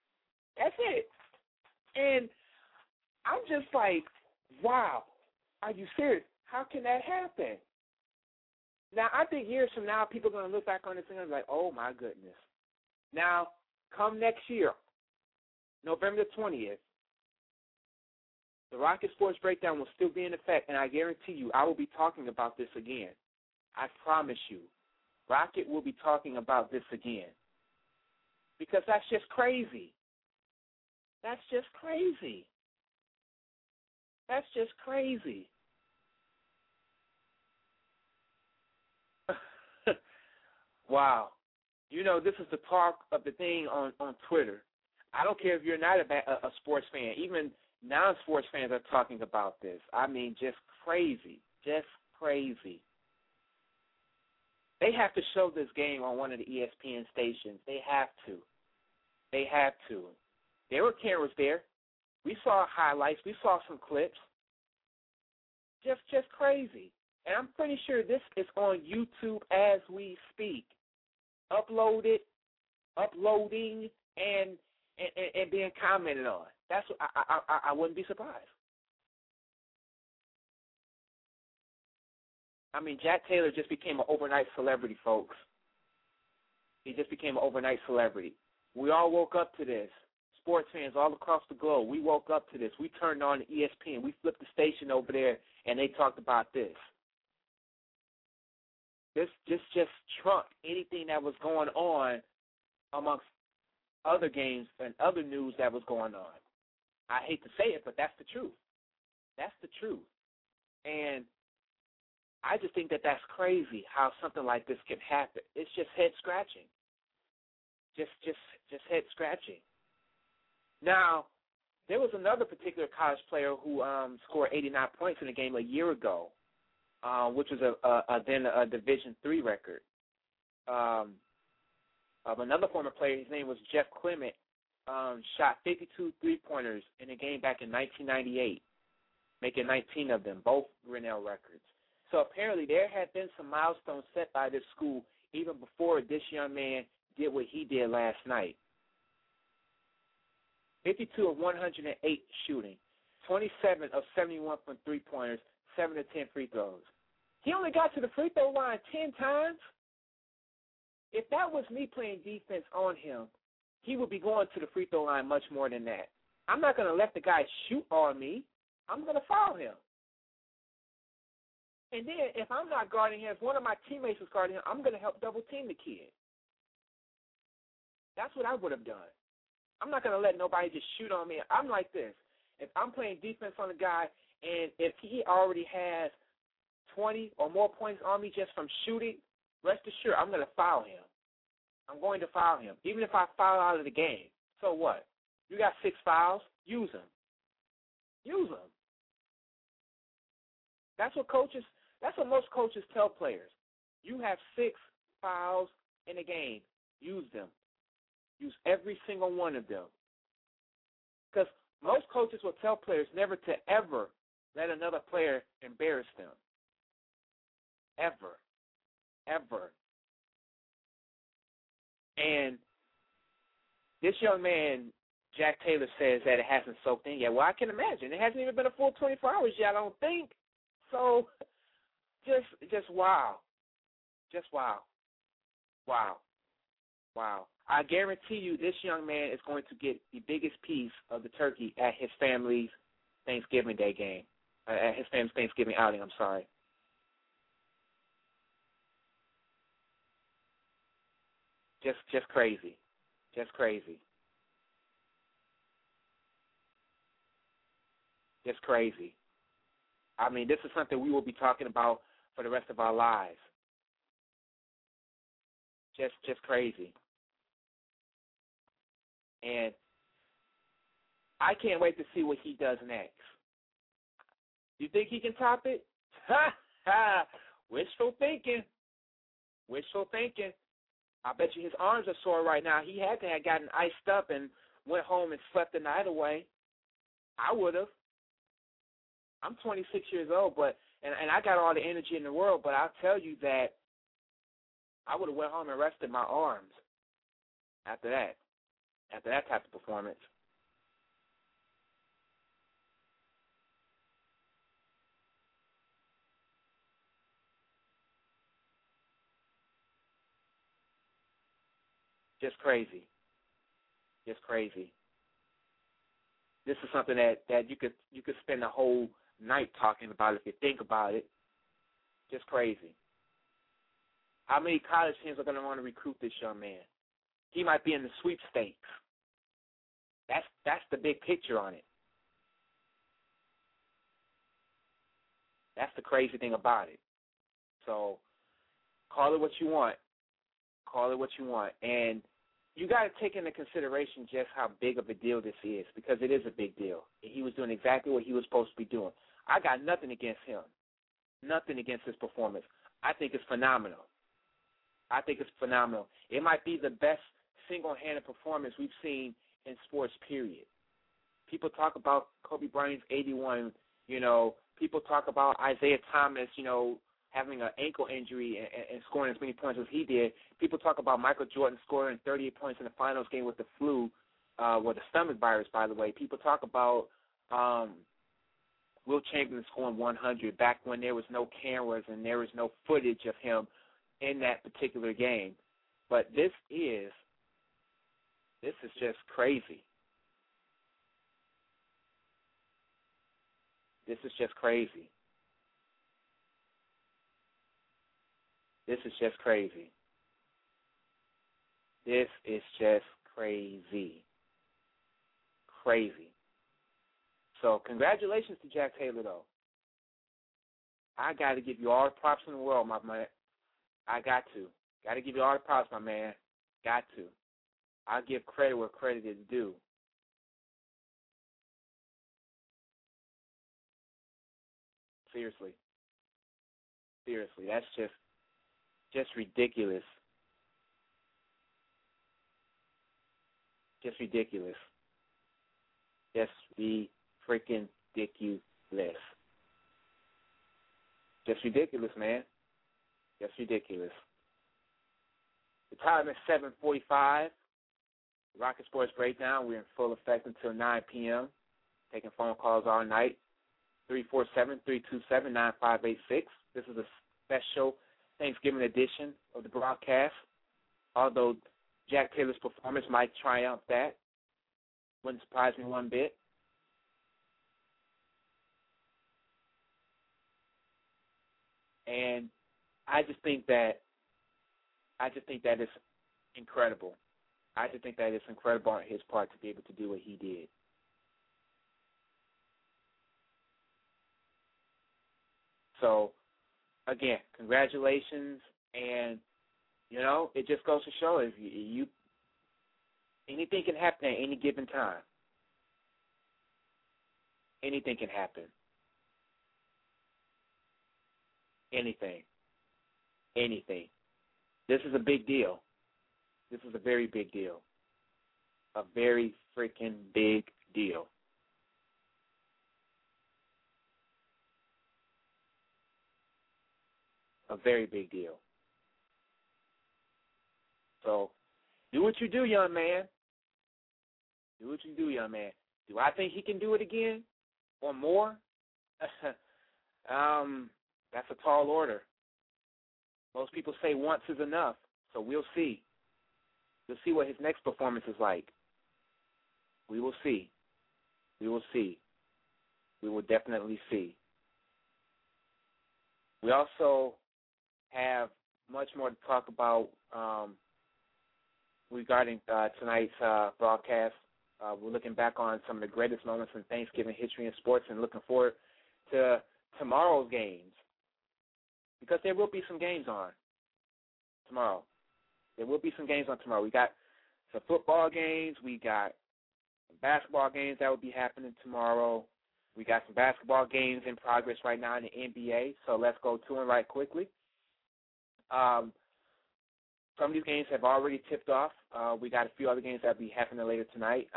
And I'm just like, wow, are you serious? How can that happen? Now, I think years from now, people are going to look back on this thing and be like, oh, my goodness. Now, come next year, November the 20th, the Rocket Sports Breakdown will still be in effect, and I guarantee you I will be talking about this again. I promise you. Rocket will be talking about this again. Because that's just crazy. That's just crazy. Wow. You know, this is the talk of the thing on Twitter. I don't care if you're not a sports fan. Even non-sports fans are talking about this. I mean, just crazy. They have to show this game on one of the ESPN stations. They have to. There were cameras there. We saw highlights. We saw some clips. Just crazy. And I'm pretty sure this is on YouTube as we speak. Uploading, and being commented on. That's what I wouldn't be surprised. I mean, Jack Taylor just became an overnight celebrity, folks. He just became an overnight celebrity. We all woke up to this. Sports fans all across the globe, we woke up to this. We turned on the ESPN. We flipped the station over there, and they talked about this. This just trumped anything that was going on amongst other games and other news that was going on. I hate to say it, but that's the truth. That's the truth. And I just think that that's crazy how something like this can happen. It's just head scratching. Just head scratching. Now, there was another particular college player who scored 89 points in a game a year ago, which was then a Division III record. Another former player, his name was Jeff Clement, shot 52 three-pointers in a game back in 1998, making 19 of them, both Grinnell records. So apparently there had been some milestones set by this school even before this young man did what he did last night. 52 of 108 shooting, 27 of 71 from three-pointers, 7 of 10 free throws. He only got to the free throw line 10 times. If that was me playing defense on him, he would be going to the free throw line much more than that. I'm not going to let the guy shoot on me. I'm going to foul him. And then if I'm not guarding him, if one of my teammates is guarding him, I'm going to help double team the kid. That's what I would have done. I'm not going to let nobody just shoot on me. I'm like this. If I'm playing defense on a guy and if he already has 20 or more points on me just from shooting, rest assured I'm going to foul him. I'm going to foul him, even if I foul out of the game. So what? You got 6 fouls? Use them. Use them. That's what most coaches tell players. You have 6 fouls in a game. Use them. Use every single one of them. Because most coaches will tell players never to ever let another player embarrass them. Ever. Ever. And this young man, Jack Taylor, says that it hasn't soaked in yet. Well, I can imagine. It hasn't even been a full 24 hours yet, I don't think. So, just wow. Just wow. Wow. Wow. I guarantee you this young man is going to get the biggest piece of the turkey at his family's Thanksgiving Day game, at his family's Thanksgiving outing, I'm sorry. Just crazy. Just crazy. Just crazy. I mean, this is something we will be talking about for the rest of our lives. Just crazy. And I can't wait to see what he does next. You think he can top it? Ha ha! Wishful thinking. Wishful thinking. I bet you his arms are sore right now. He had to have gotten iced up and went home and slept the night away. I would have. I'm 26 years old, and I got all the energy in the world, but I'll tell you that I would have went home and rested my arms after that type of performance. Just crazy. Just crazy. This is something that you could spend the whole night talking about if you think about it. Just crazy. How many college teams are going to want to recruit this young man? He might be in the sweepstakes. That's the big picture on it. That's the crazy thing about it. So call it what you want. Call it what you want. And you got to take into consideration just how big of a deal this is, because it is a big deal. He was doing exactly what he was supposed to be doing. I got nothing against him, nothing against his performance. I think it's phenomenal. I think it's phenomenal. It might be the best single-handed performance we've seen in sports, period. People talk about Kobe Bryant's 81, people talk about Isaiah Thomas, having an ankle injury and scoring as many points as he did. People talk about Michael Jordan scoring 38 points in the finals game with the flu, with the stomach virus, by the way. People talk about Will Chamberlain scoring 100 back when there was no cameras and there was no footage of him in that particular game. But this is just crazy. This is just crazy. This is just crazy. This is just crazy. Crazy. So congratulations to Jack Taylor, though. I got to give you all the props in the world, my man. I got to. Got to give you all the props, my man. Got to. I'll give credit where credit is due. Seriously. Seriously, that's just ridiculous. Just ridiculous. Just freaking ridiculous. Just ridiculous, man. Just ridiculous. The time is 7:45. Rocket Sports Breakdown. We're in full effect until 9 p.m. Taking phone calls all night. 347-327-9586. This is a special Thanksgiving edition of the broadcast. Although Jack Taylor's performance might triumph that. Wouldn't surprise me one bit. And I just think that it's incredible. I just think that it's incredible on his part to be able to do what he did. So, again, congratulations, and, you know, it just goes to show if you anything can happen at any given time. Anything can happen. Anything. Anything. This is a big deal. This is a very big deal. A very freaking big deal. A very big deal. So, do what you do, young man. Do what you do, young man. Do I think he can do it again or more? That's a tall order. Most people say once is enough, so we'll see. We'll see what his next performance is like. We will see. We will see. We will definitely see. We also have much more to talk about regarding tonight's broadcast. We're looking back on some of the greatest moments in Thanksgiving history in sports and looking forward to tomorrow's games, because there will be some games on tomorrow. There will be some games on tomorrow. We got some football games. We got some basketball games that will be happening tomorrow. We got some basketball games in progress right now in the NBA, so let's go to them right quickly. Some of these games have already tipped off. We got a few other games that will be happening later tonight.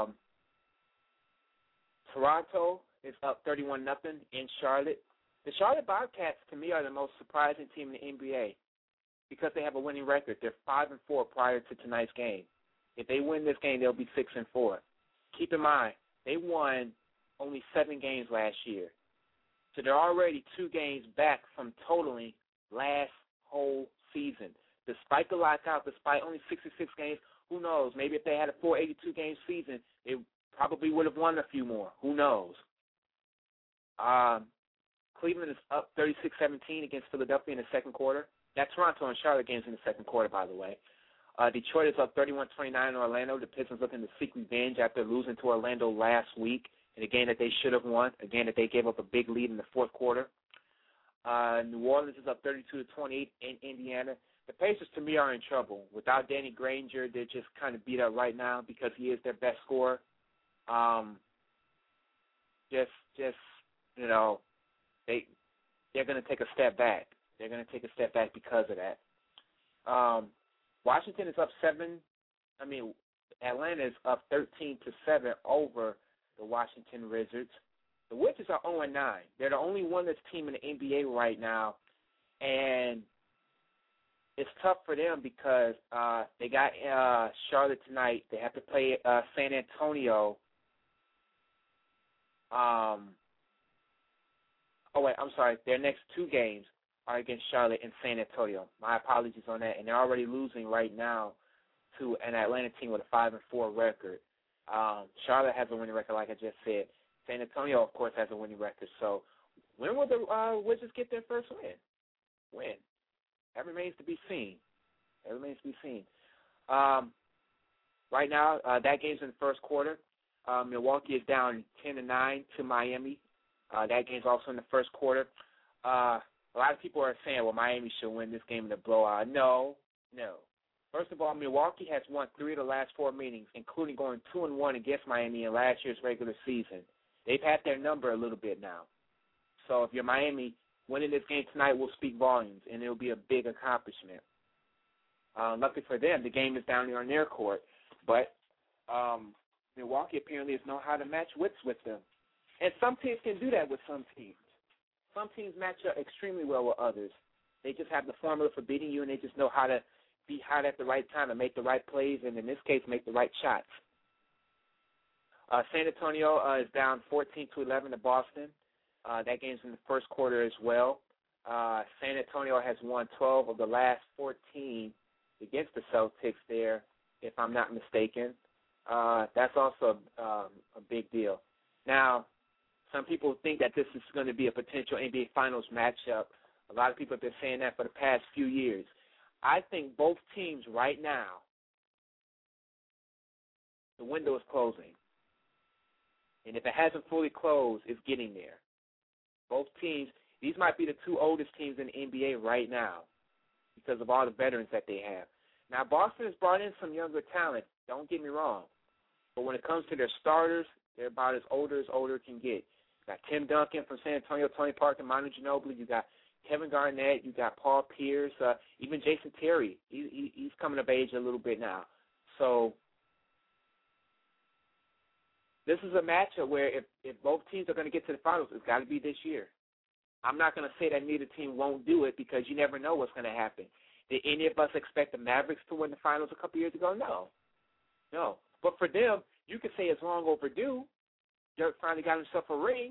Toronto is up 31-0 in Charlotte. The Charlotte Bobcats, to me, are the most surprising team in the NBA because they have a winning record. They're 5-4 prior to tonight's game. If they win this game, they'll be 6-4. Keep in mind, they won only 7 games last year. So they're already 2 games back from totaling last whole season. Despite the lockout, despite only 66 games, who knows? Maybe if they had a 482-game season, they probably would have won a few more. Who knows? Cleveland is up 36-17 against Philadelphia in the second quarter. That Toronto and Charlotte games in the second quarter, by the way. Detroit is up 31-29 in Orlando. The Pistons looking to seek revenge after losing to Orlando last week in a game that they should have won, a game that they gave up a big lead in the fourth quarter. New Orleans is up 32-28 in Indiana. The Pacers, to me, are in trouble. Without Danny Granger, they're just kind of beat up right now because he is their best scorer. You know, they're going to take a step back. They're going to take a step back because of that. Washington is up 7. Atlanta is up 13-7 over the Washington Wizards. The Wizards are 0-9. They're the only one that's team in the NBA right now, and it's tough for them because they got Charlotte tonight. They have to play San Antonio. Their next 2 games are against Charlotte and San Antonio. My apologies on that. And they're already losing right now to an Atlanta team with a 5-4 record. Charlotte has a winning record, like I just said. San Antonio, of course, has a winning record. So when will the Wizards get their first win? When? That remains to be seen. Right now, that game's in the first quarter. Milwaukee is down 10-9 to Miami. That game's also in the first quarter. A lot of people are saying, well, Miami should win this game in a blowout. No. First of all, Milwaukee has won 3 of the last 4 meetings, including going 2-1 against Miami in last year's regular season. They've had their number a little bit now. So if you're Miami, winning this game tonight will speak volumes, and it will be a big accomplishment. Luckily for them, the game is down there on their court, but Milwaukee apparently has known how to match wits with them. And some teams can do that with some teams. Some teams match up extremely well with others. They just have the formula for beating you, and they just know how to be hot at the right time and make the right plays, and in this case, make the right shots. San Antonio is down 14-11 to Boston. That game's in the first quarter as well. San Antonio has won 12 of the last 14 against the Celtics there, if I'm not mistaken. That's also a big deal. Now, some people think that this is going to be a potential NBA Finals matchup. A lot of people have been saying that for the past few years. I think both teams right now, the window is closing. And if it hasn't fully closed, it's getting there. Both teams, these might be the 2 oldest teams in the NBA right now because of all the veterans that they have. Now, Boston has brought in some younger talent, don't get me wrong. But when it comes to their starters, they're about as older can get. You got Tim Duncan from San Antonio, Tony Parker, Manu Ginobili. You got Kevin Garnett. You got Paul Pierce. Even Jason Terry. He's coming of age a little bit now. So this is a matchup where if both teams are going to get to the finals, it's got to be this year. I'm not going to say that neither team won't do it because you never know what's going to happen. Did any of us expect the Mavericks to win the finals a couple years ago? No. But for them, you could say it's long overdue. Dirk finally got himself a ring.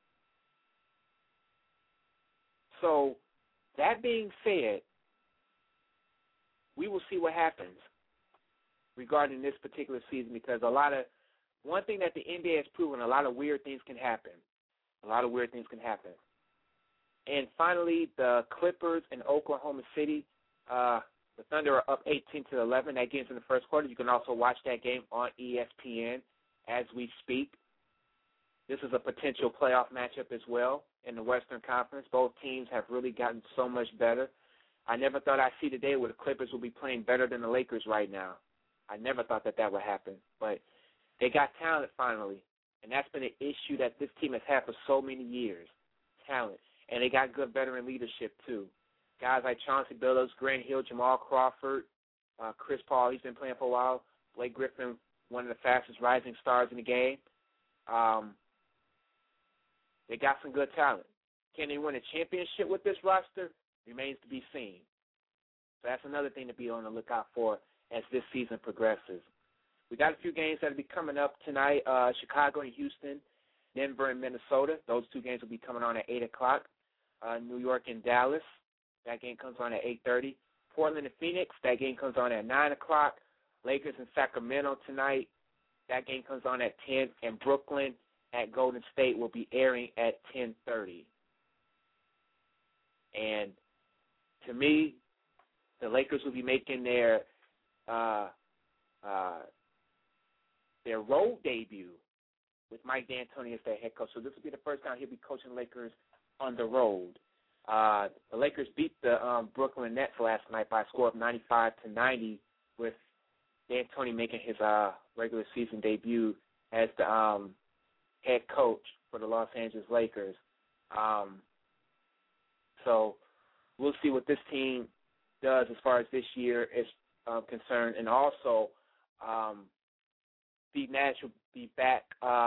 So that being said, we will see what happens regarding this particular season because one thing that the NBA has proven, a lot of weird things can happen. And finally, the Clippers in Oklahoma City, the Thunder are up 18-11. That game's in the first quarter. You can also watch that game on ESPN as we speak. This is a potential playoff matchup as well in the Western Conference. Both teams have really gotten so much better. I never thought I'd see the day where the Clippers will be playing better than the Lakers right now. I never thought that would happen. But they got talent finally, and that's been an issue that this team has had for so many years, talent. And they got good veteran leadership too. Guys like Chauncey Billups, Grant Hill, Jamal Crawford, Chris Paul, he's been playing for a while. Blake Griffin, one of the fastest rising stars in the game. They got some good talent. Can they win a championship with this roster? Remains to be seen. So that's another thing to be on the lookout for as this season progresses. We got a few games that will be coming up tonight, Chicago and Houston, Denver and Minnesota. Those 2 games will be coming on at 8 o'clock. New York and Dallas. That game comes on at 8:30. Portland and Phoenix. That game comes on at 9 o'clock. Lakers and Sacramento tonight. That game comes on at 10. And Brooklyn at Golden State will be airing at 10:30. And to me, the Lakers will be making their road debut with Mike D'Antoni as their head coach. So this will be the first time he'll be coaching the Lakers on the road. The Lakers beat the Brooklyn Nets last night by a score of 95-90, with D'Antoni making his regular season debut as the head coach for the Los Angeles Lakers. So we'll see what this team does as far as this year is concerned. And also, Steve Nash will be back.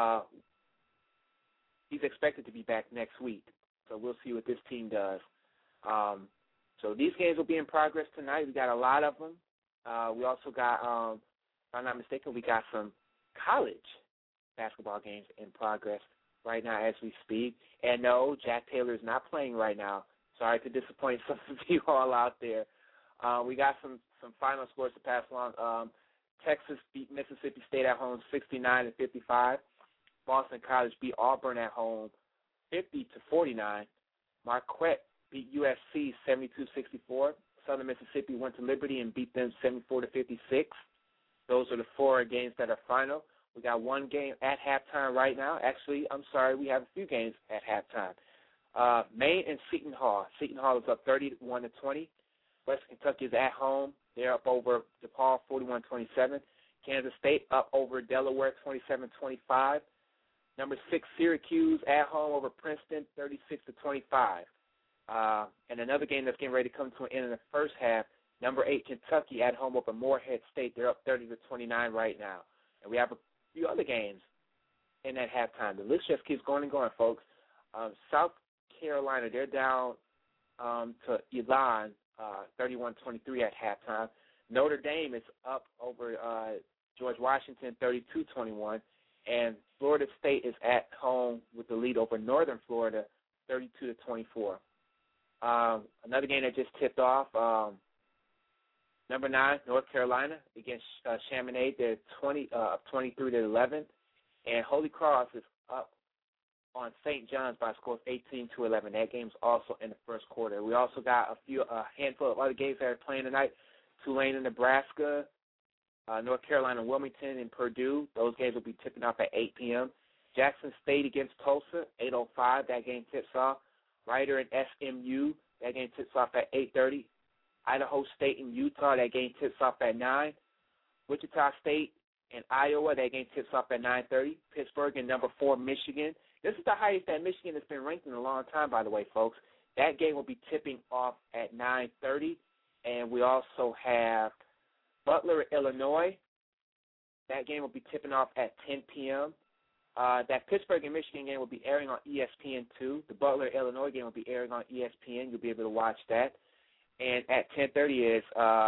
He's expected to be back next week. So we'll see what this team does. So these games will be in progress tonight. We got a lot of them. We also got, if I'm not mistaken, we got some college basketball games in progress right now as we speak. And no, Jack Taylor is not playing right now. Sorry to disappoint some of you all out there. We got some final scores to pass along. Texas beat Mississippi State at home 69-55. Boston College beat Auburn at home 50-49. Marquette beat USC 72-64. Southern Mississippi went to Liberty and beat them 74-56. Those are the 4 games that are final. We got one game at halftime right now. Actually, I'm sorry, we have a few games at halftime. Maine and Seton Hall. Seton Hall is up 31-20. West Kentucky is at home. They're up over DePaul 41-27. Kansas State up over Delaware 27-25. Number 6 Syracuse at home over Princeton 36-25. And another game that's getting ready to come to an end in the first half. Number 8 Kentucky at home over Morehead State. They're up 30-29 right now. And we have a few other games in that halftime. The list just keeps going and going, folks. South Carolina, they're down to Elon 31-23 at halftime. Notre Dame is up over George Washington 32-21. And Florida State is at home with the lead over Northern Florida 32-24. Another game that just tipped off, number 9, North Carolina against Chaminade. They're 23-11. And Holy Cross is up on St. John's by a score of 18-11. That game's also in the first quarter. We also got a handful of other games that are playing tonight. Tulane and Nebraska, North Carolina, Wilmington, and Purdue. Those games will be tipping off at 8 p.m. Jackson State against Tulsa, 8:05. That game tips off. Rider and SMU. That game tips off at 8:30. Idaho State and Utah. That game tips off at 9. Wichita State and Iowa. That game tips off at 9:30. Pittsburgh and number 4 Michigan. This is the highest that Michigan has been ranked in a long time, by the way, folks. That game will be tipping off at 9:30. And we also have Butler, Illinois. That game will be tipping off at 10 p.m. That Pittsburgh and Michigan game will be airing on ESPN2. The Butler, Illinois game will be airing on ESPN. You'll be able to watch that. And at 10:30 is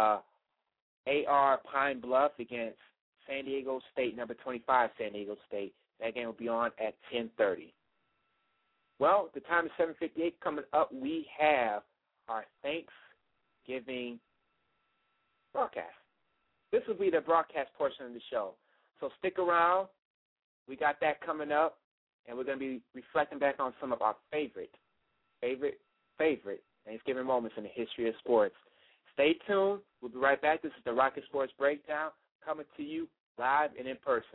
AR Pine Bluff against San Diego State, number 25 San Diego State. That game will be on at 10:30. Well, the time is 7:58. Coming up, we have our Thanksgiving broadcast. This will be the broadcast portion of the show. So stick around. We got that coming up, and we're going to be reflecting back on some of our favorite Thanksgiving moments in the history of sports. Stay tuned. We'll be right back. This is the Rocket Sports Breakdown coming to you live and in person.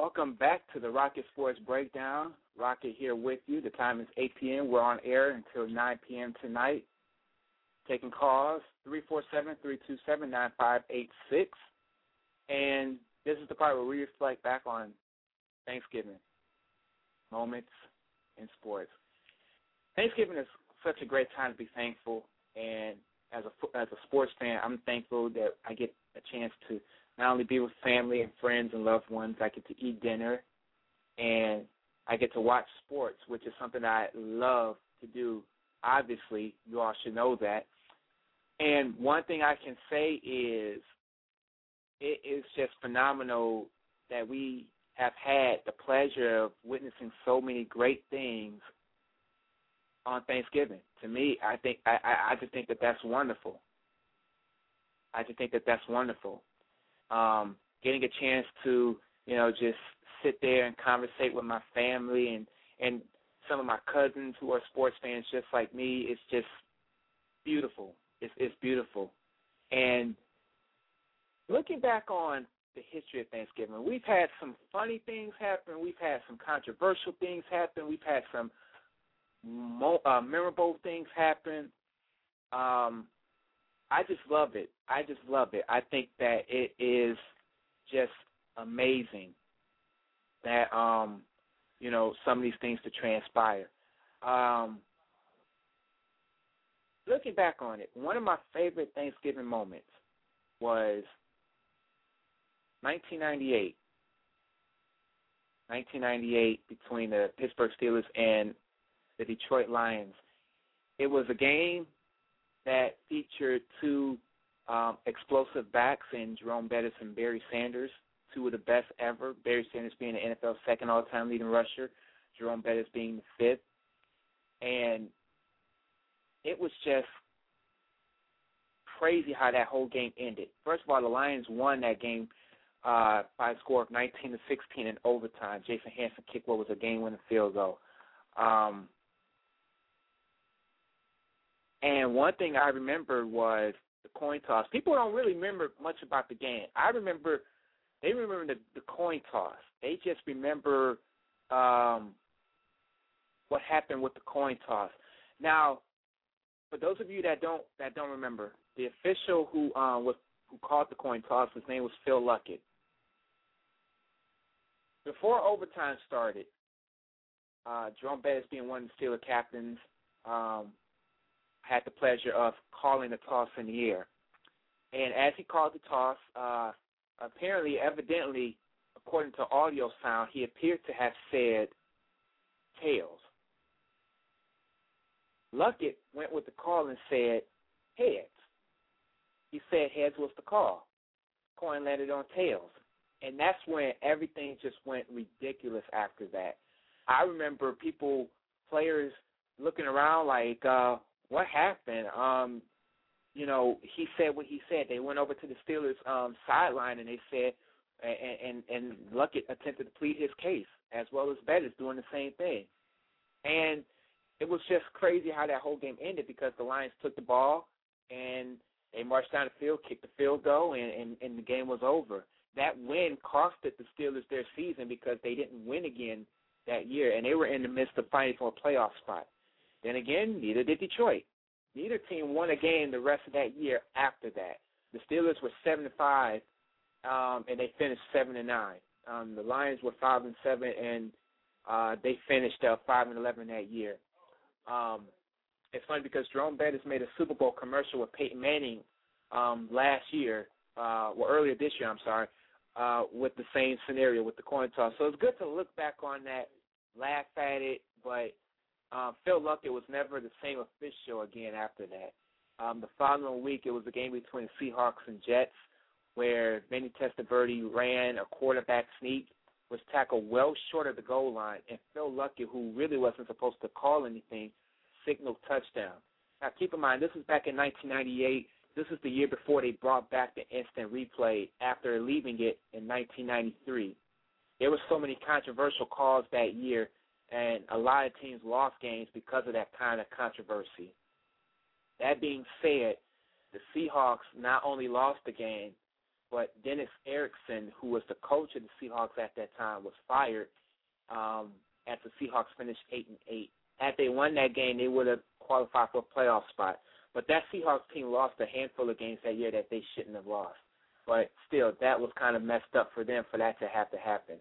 Welcome back to the Rocket Sports Breakdown. Rocket here with you. The time is 8 p.m. We're on air until 9 p.m. tonight. Taking calls, 347-327-9586. And this is the part where we reflect back on Thanksgiving, moments in sports. Thanksgiving is such a great time to be thankful, and as a sports fan, I'm thankful that I get a chance to not only be with family and friends and loved ones, I get to eat dinner, and I get to watch sports, which is something I love to do. Obviously, you all should know that. And one thing I can say is it is just phenomenal that we have had the pleasure of witnessing so many great things on Thanksgiving. To me, I just think that that's wonderful. I just think that that's wonderful. Getting a chance to, just sit there and conversate with my family and some of my cousins who are sports fans just like me, it's just beautiful. It's beautiful. And looking back on the history of Thanksgiving, we've had some funny things happen. We've had some controversial things happen. We've had some memorable things happen. I just love it. I think that it is just amazing that, some of these things to transpire. Looking back on it, one of my favorite Thanksgiving moments was 1998. 1998 between the Pittsburgh Steelers and the Detroit Lions. It was a game that featured two explosive backs in Jerome Bettis and Barry Sanders, two of the best ever, Barry Sanders being the NFL's second all-time leading rusher, Jerome Bettis being the fifth. And it was just crazy how that whole game ended. First of all, the Lions won that game by a score of 19-16 in overtime. Jason Hanson kicked what was a game-winning field goal. And one thing I remember was the coin toss. People don't really remember much about the game. They remember the coin toss. They just remember what happened with the coin toss. Now, for those of you that don't remember, the official who called the coin toss, his name was Phil Luckett. Before overtime started, Jerome Bettis, being one of the Steelers captains, had the pleasure of calling the toss in the air. And as he called the toss, evidently, according to audio sound, he appeared to have said tails. Luckett went with the call and said heads. He said heads was the call. Coin landed on tails. And that's when everything just went ridiculous after that. I remember players looking around like, what happened? He said what he said. They went over to the Steelers sideline and they said, and Luckett attempted to plead his case, as well as Bettis doing the same thing. And it was just crazy how that whole game ended because the Lions took the ball and they marched down the field, kicked the field goal, and the game was over. That win costed the Steelers their season because they didn't win again that year, and they were in the midst of fighting for a playoff spot. Then again, neither did Detroit. Neither team won a game the rest of that year after that. The Steelers were 7-5, and they finished 7-9. The Lions were 5-7, and they finished 5-11 that year. It's funny because Jerome Bettis made a Super Bowl commercial with Peyton Manning earlier this year, with the same scenario with the coin toss. So it's good to look back on that, laugh at it, but Phil Luckett was never the same official again after that. The following week, it was a game between the Seahawks and Jets where Vinny Testaverde ran a quarterback sneak, was tackled well short of the goal line, and Phil Luckett, who really wasn't supposed to call anything, signaled touchdown. Now, keep in mind, this was back in 1998. This is the year before they brought back the instant replay after leaving it in 1993. There were so many controversial calls that year, and a lot of teams lost games because of that kind of controversy. That being said, the Seahawks not only lost the game, but Dennis Erickson, who was the coach of the Seahawks at that time, was fired as the Seahawks finished 8-8. Had they won that game, they would have qualified for a playoff spot. But that Seahawks team lost a handful of games that year that they shouldn't have lost. But still, that was kind of messed up for them for that to have to happen.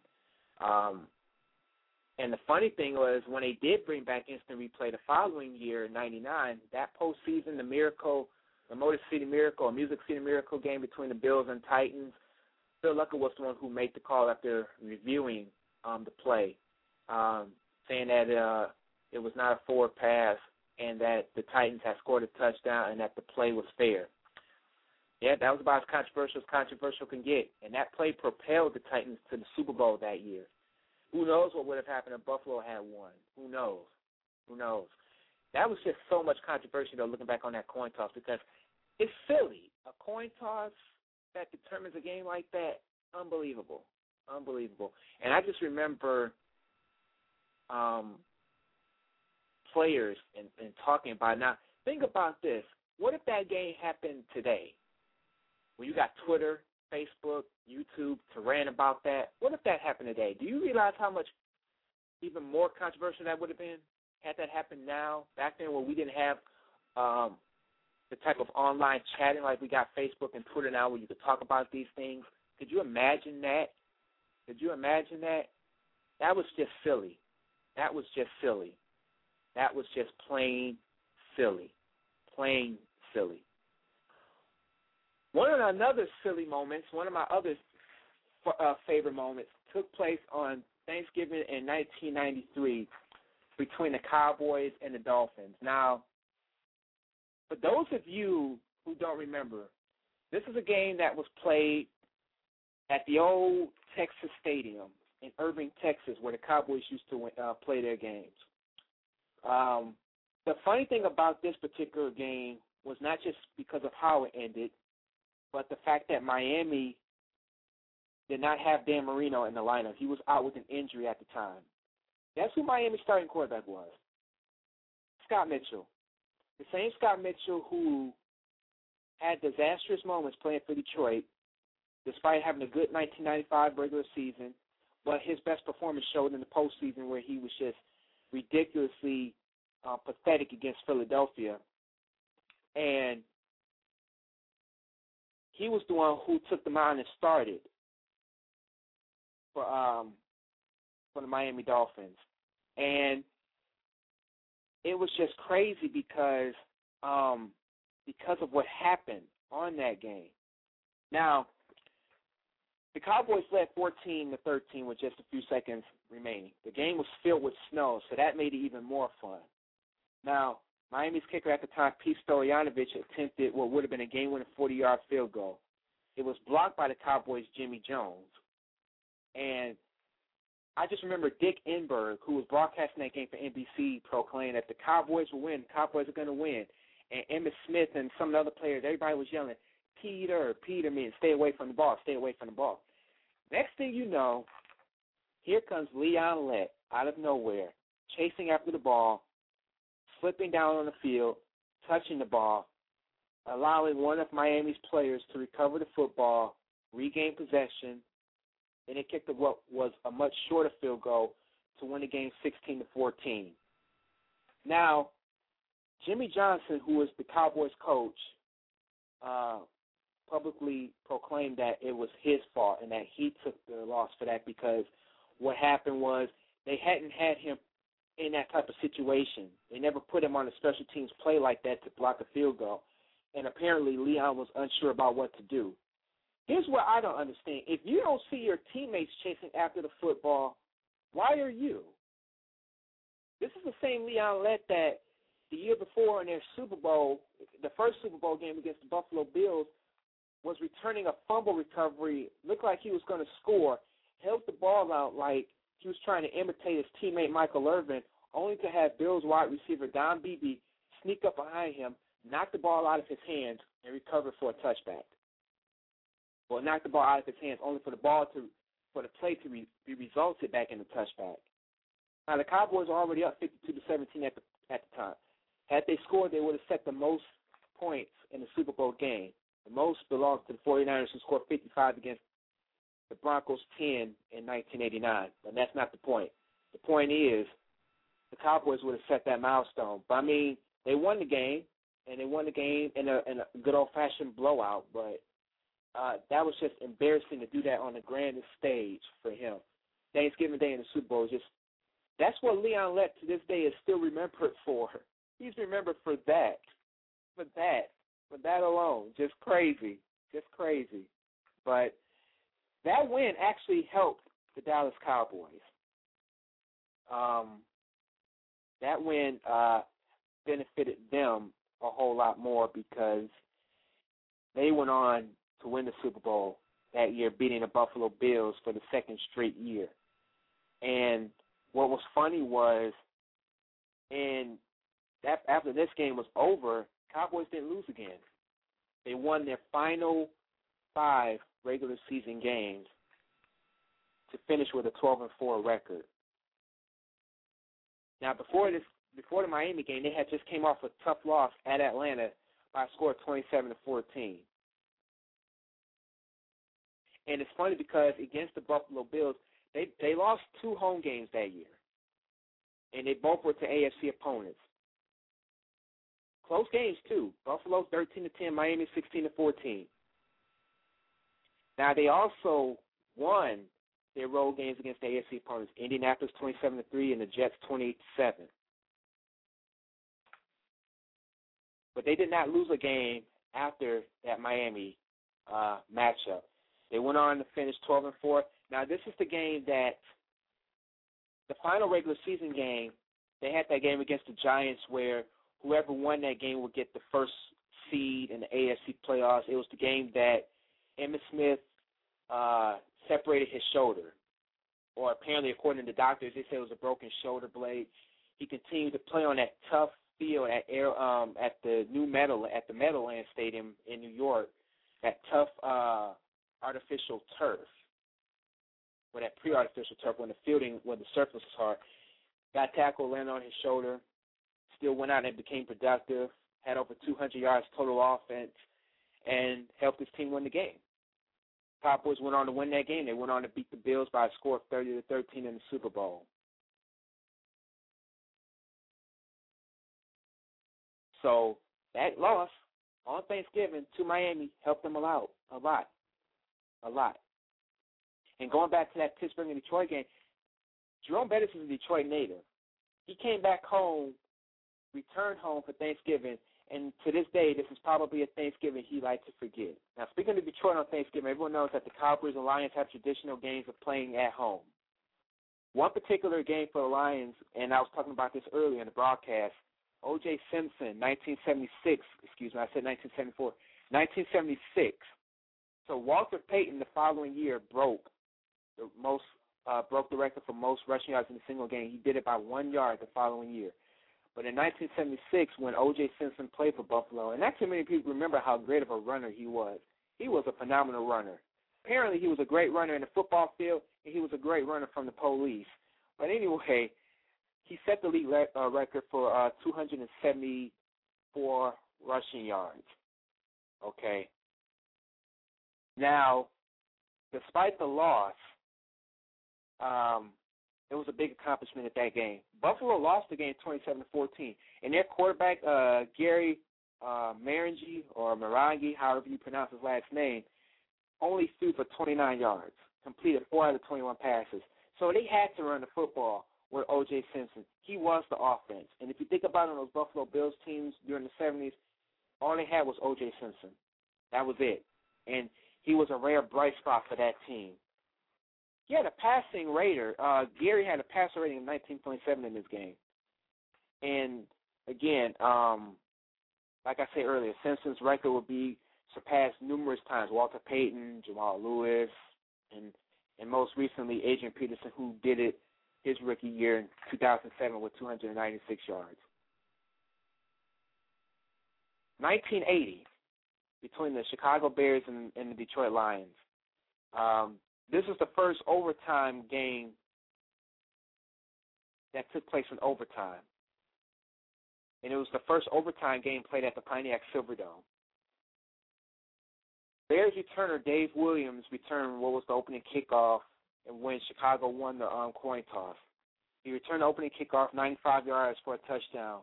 And the funny thing was when they did bring back instant replay the following year, in 99, that postseason, the Motor City Miracle, or Music City Miracle game between the Bills and Titans, Phil Luckett was the one who made the call after reviewing the play, saying that it was not a forward pass and that the Titans had scored a touchdown and that the play was fair. Yeah, that was about as controversial can get. And that play propelled the Titans to the Super Bowl that year. Who knows what would have happened if Buffalo had won? Who knows? That was just so much controversy, though, looking back on that coin toss, because it's silly. A coin toss that determines a game like that, unbelievable. And I just remember players and talking about it. Now, think about this. What if that game happened today? When you got Twitter, Facebook, YouTube to rant about that, what if that happened today? Do you realize how much even more controversial that would have been had that happened now? Back then when we didn't have the type of online chatting like we got Facebook and Twitter now where you could talk about these things. Could you imagine that? That was just silly. That was just plain silly. One of my other favorite moments took place on Thanksgiving in 1993 between the Cowboys and the Dolphins. Now, for those of you who don't remember, this is a game that was played at the old Texas Stadium in Irving, Texas, where the Cowboys used to play their games. The funny thing about this particular game was not just because of how it ended, but the fact that Miami did not have Dan Marino in the lineup. He was out with an injury at the time. That's who Miami's starting quarterback was, Scott Mitchell. The same Scott Mitchell who had disastrous moments playing for Detroit, despite having a good 1995 regular season, but his best performance showed in the postseason where he was just ridiculously pathetic against Philadelphia. And he was the one who took them out and started for the Miami Dolphins. And it was just crazy because of what happened on that game. Now, the Cowboys led 14-13 with just a few seconds remaining. The game was filled with snow, so that made it even more fun. Now, Miami's kicker at the time, Pete Stoyanovich, attempted what would have been a game-winning 40-yard field goal. It was blocked by the Cowboys' Jimmy Jones. And I just remember Dick Enberg, who was broadcasting that game for NBC, proclaimed that the Cowboys will win, the Cowboys are going to win. And Emmitt Smith and some of the other players, everybody was yelling, Peter, meaning stay away from the ball. Next thing you know, here comes Leon Lett out of nowhere, chasing after the ball, slipping down on the field, touching the ball, allowing one of Miami's players to recover the football, regain possession, and it kicked what was a much shorter field goal to win the game 16-14. Now, Jimmy Johnson, who was the Cowboys coach, publicly proclaimed that it was his fault and that he took the loss for that because what happened was they hadn't had him in that type of situation. They never put him on a special teams play like that to block a field goal. And apparently Leon was unsure about what to do. Here's what I don't understand. If you don't see your teammates chasing after the football, why are you? This is the same Leon Lett that the year before in their Super Bowl, the first Super Bowl game against the Buffalo Bills, was returning a fumble recovery, looked like he was going to score, held the ball out like he was trying to imitate his teammate Michael Irvin, only to have Bills wide receiver Don Beebe sneak up behind him, knock the ball out of his hands, and recover for a touchback. Well, knock the ball out of his hands, only for the play to be resulted back in the touchback. Now, the Cowboys were already up 52-17 at the time. Had they scored, they would have set the most points in the Super Bowl game, the most belongs to the 49ers, who scored 55 against the Broncos 10 in 1989. But that's not the point. The point is the Cowboys would have set that milestone. But, I mean, they won the game, and they won the game in a good old-fashioned blowout. But that was just embarrassing to do that on the grandest stage for him. Thanksgiving Day in the Super Bowl is just – that's what Leon Lett to this day is still remembered for. He's remembered for that. For that alone. Just crazy. But that win actually helped the Dallas Cowboys. That win benefited them a whole lot more because they went on to win the Super Bowl that year, beating the Buffalo Bills for the second straight year. And what was funny was, after this game was over, Cowboys didn't lose again. They won their final 5 regular season games to finish with a 12-4 record. Now, before the Miami game, they had just came off a tough loss at Atlanta by a score of 27-14. And it's funny because against the Buffalo Bills, they lost 2 home games that year, and they both were to AFC opponents. Close games, too. Buffalo 13-10, Miami 16-14. Now, they also won their road games against the AFC opponents, Indianapolis 27-3 and the Jets 28-7. But they did not lose a game after that Miami matchup. They went on to finish 12-4. Now, this is the game that the final regular season game, they had that game against the Giants where whoever won that game would get the first seed in the AFC playoffs. It was the game that Emmitt Smith separated his shoulder, or apparently, according to the doctors, they said it was a broken shoulder blade. He continued to play on that tough field at the Meadowlands Stadium in New York, that tough artificial turf, or that pre-artificial turf when the surface was hard. Got tackled, landed on his shoulder, still went out and became productive, had over 200 yards total offense, and helped his team win the game. Cowboys went on to win that game. They went on to beat the Bills by a score of 30-13 in the Super Bowl. So that loss on Thanksgiving to Miami helped them out a lot. And going back to that Pittsburgh and Detroit game, Jerome Bettis is a Detroit native. He came back home, returned home for Thanksgiving, and to this day, this is probably a Thanksgiving he likes to forget. Now, speaking of Detroit on Thanksgiving, everyone knows that the Cowboys and Lions have traditional games of playing at home. One particular game for the Lions, and I was talking about this earlier in the broadcast, O.J. Simpson, 1976, I said 1974, 1976. So Walter Payton the following year broke the record for most rushing yards in a single game. He did it by 1 yard the following year. But in 1976, when O.J. Simpson played for Buffalo, and not too many people remember how great of a runner he was a phenomenal runner. Apparently, he was a great runner in the football field, and he was a great runner from the police. But anyway, he set the league record for 274 rushing yards. Okay. Now, despite the loss, it was a big accomplishment at that game. Buffalo lost the game 27-14, and their quarterback, Gary Marangi, or Marangi, however you pronounce his last name, only threw for 29 yards, completed 4 out of 21 passes. So they had to run the football with O.J. Simpson. He was the offense. And if you think about it, on those Buffalo Bills teams during the 70s, all they had was O.J. Simpson. That was it. And he was a rare bright spot for that team. He had a passing rating. Gary had a passer rating of 19.7 in this game. And, again, like I said earlier, Simpson's record would be surpassed numerous times. Walter Payton, Jamal Lewis, and most recently Adrian Peterson, who did it his rookie year in 2007 with 296 yards. 1980, between the Chicago Bears and the Detroit Lions. This is the first overtime game that took place in overtime. And it was the first overtime game played at the Pontiac Silverdome. Bears returner Dave Williams returned what was the opening kickoff, and when Chicago won the coin toss. He returned the opening kickoff 95 yards for a touchdown,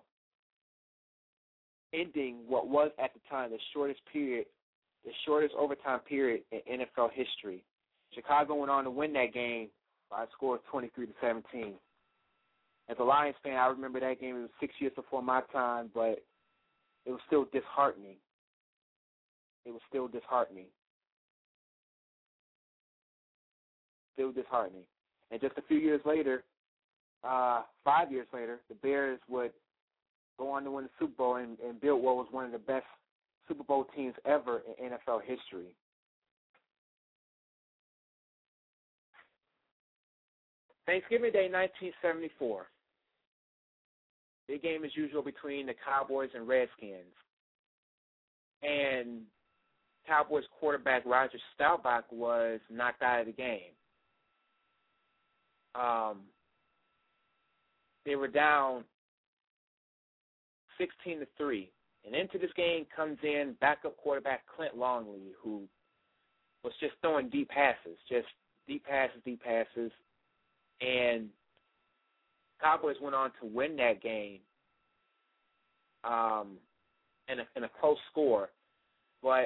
ending what was at the time the shortest overtime period in NFL history. Chicago went on to win that game by a score of 23-17. As a Lions fan, I remember that game. It was 6 years before my time, but it was still disheartening. Still disheartening. And just a few years later, 5 years later, the Bears would go on to win the Super Bowl and build what was one of the best Super Bowl teams ever in NFL history. Thanksgiving Day 1974. Big game as usual between the Cowboys and Redskins. And Cowboys quarterback Roger Staubach was knocked out of the game. They were down 16-3. And into this game comes in backup quarterback Clint Longley, who was just throwing deep passes. And Cowboys went on to win that game in a close score. But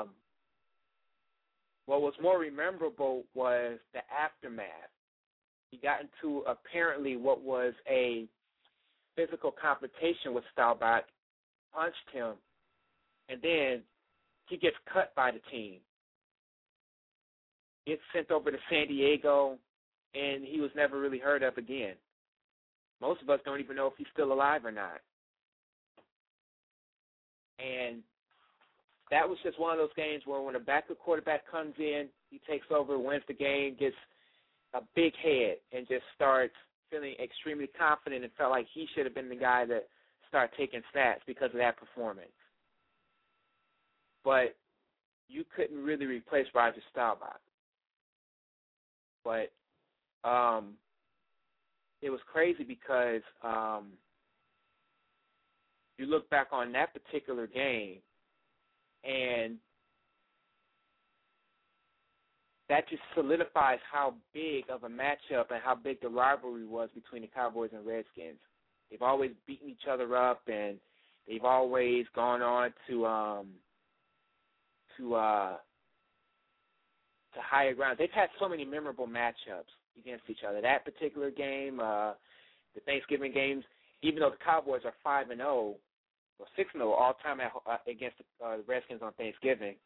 what was more memorable was the aftermath. He got into apparently what was a physical confrontation with Staubach, punched him, and then he gets cut by the team. Gets sent over to San Diego, and he was never really heard of again. Most of us don't even know if he's still alive or not. And that was just one of those games where when a backup quarterback comes in, he takes over, wins the game, gets a big head, and just starts feeling extremely confident and felt like he should have been the guy that started taking stats because of that performance. But you couldn't really replace Roger Staubach. But it was crazy because you look back on that particular game, and that just solidifies how big of a matchup and how big the rivalry was between the Cowboys and Redskins. They've always beaten each other up, and they've always gone on to higher ground. They've had so many memorable matchups against each other. That particular game, the Thanksgiving games, even though the Cowboys are 5-0 or 6-0 all time against the Redskins on Thanksgiving.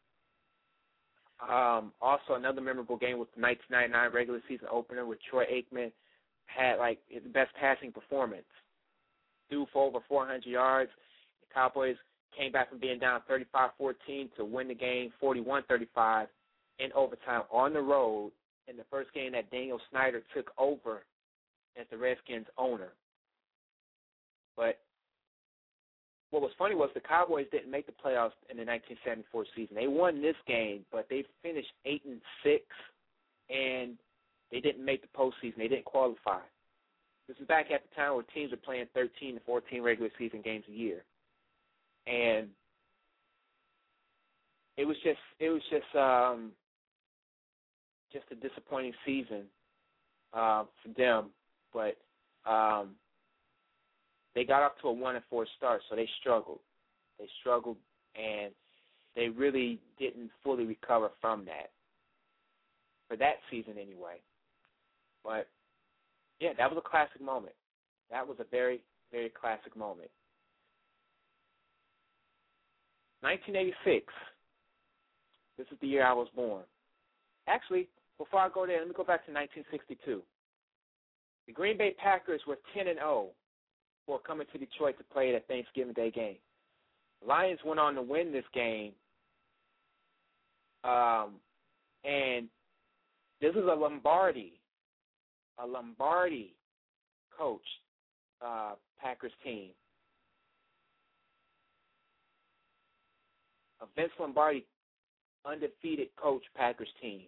Also, another memorable game was the 1999 regular season opener with Troy Aikman had like his best passing performance. Threw for over 400 yards. The Cowboys came back from being down 35-14 to win the game 41-35 in overtime on the road in the first game that Daniel Snyder took over as the Redskins owner. But what was funny was the Cowboys didn't make the playoffs in the 1974 season. They won this game, but they finished 8-6, and they didn't make the postseason. They didn't qualify. This is back at the time where teams were playing 13 to 14 regular season games a year, and it was just a disappointing season for them. But they got up to a 1-4 start, so they struggled. And they really didn't fully recover from that, for that season anyway. But, yeah, that was a classic moment. That was a very, very classic moment. 1986. This is the year I was born. Actually, before I go there, let me go back to 1962. The Green Bay Packers were 10-0 before coming to Detroit to play that Thanksgiving Day game. The Lions went on to win this game, and this is a Lombardi coach Packers team. A Vince Lombardi undefeated coach Packers team.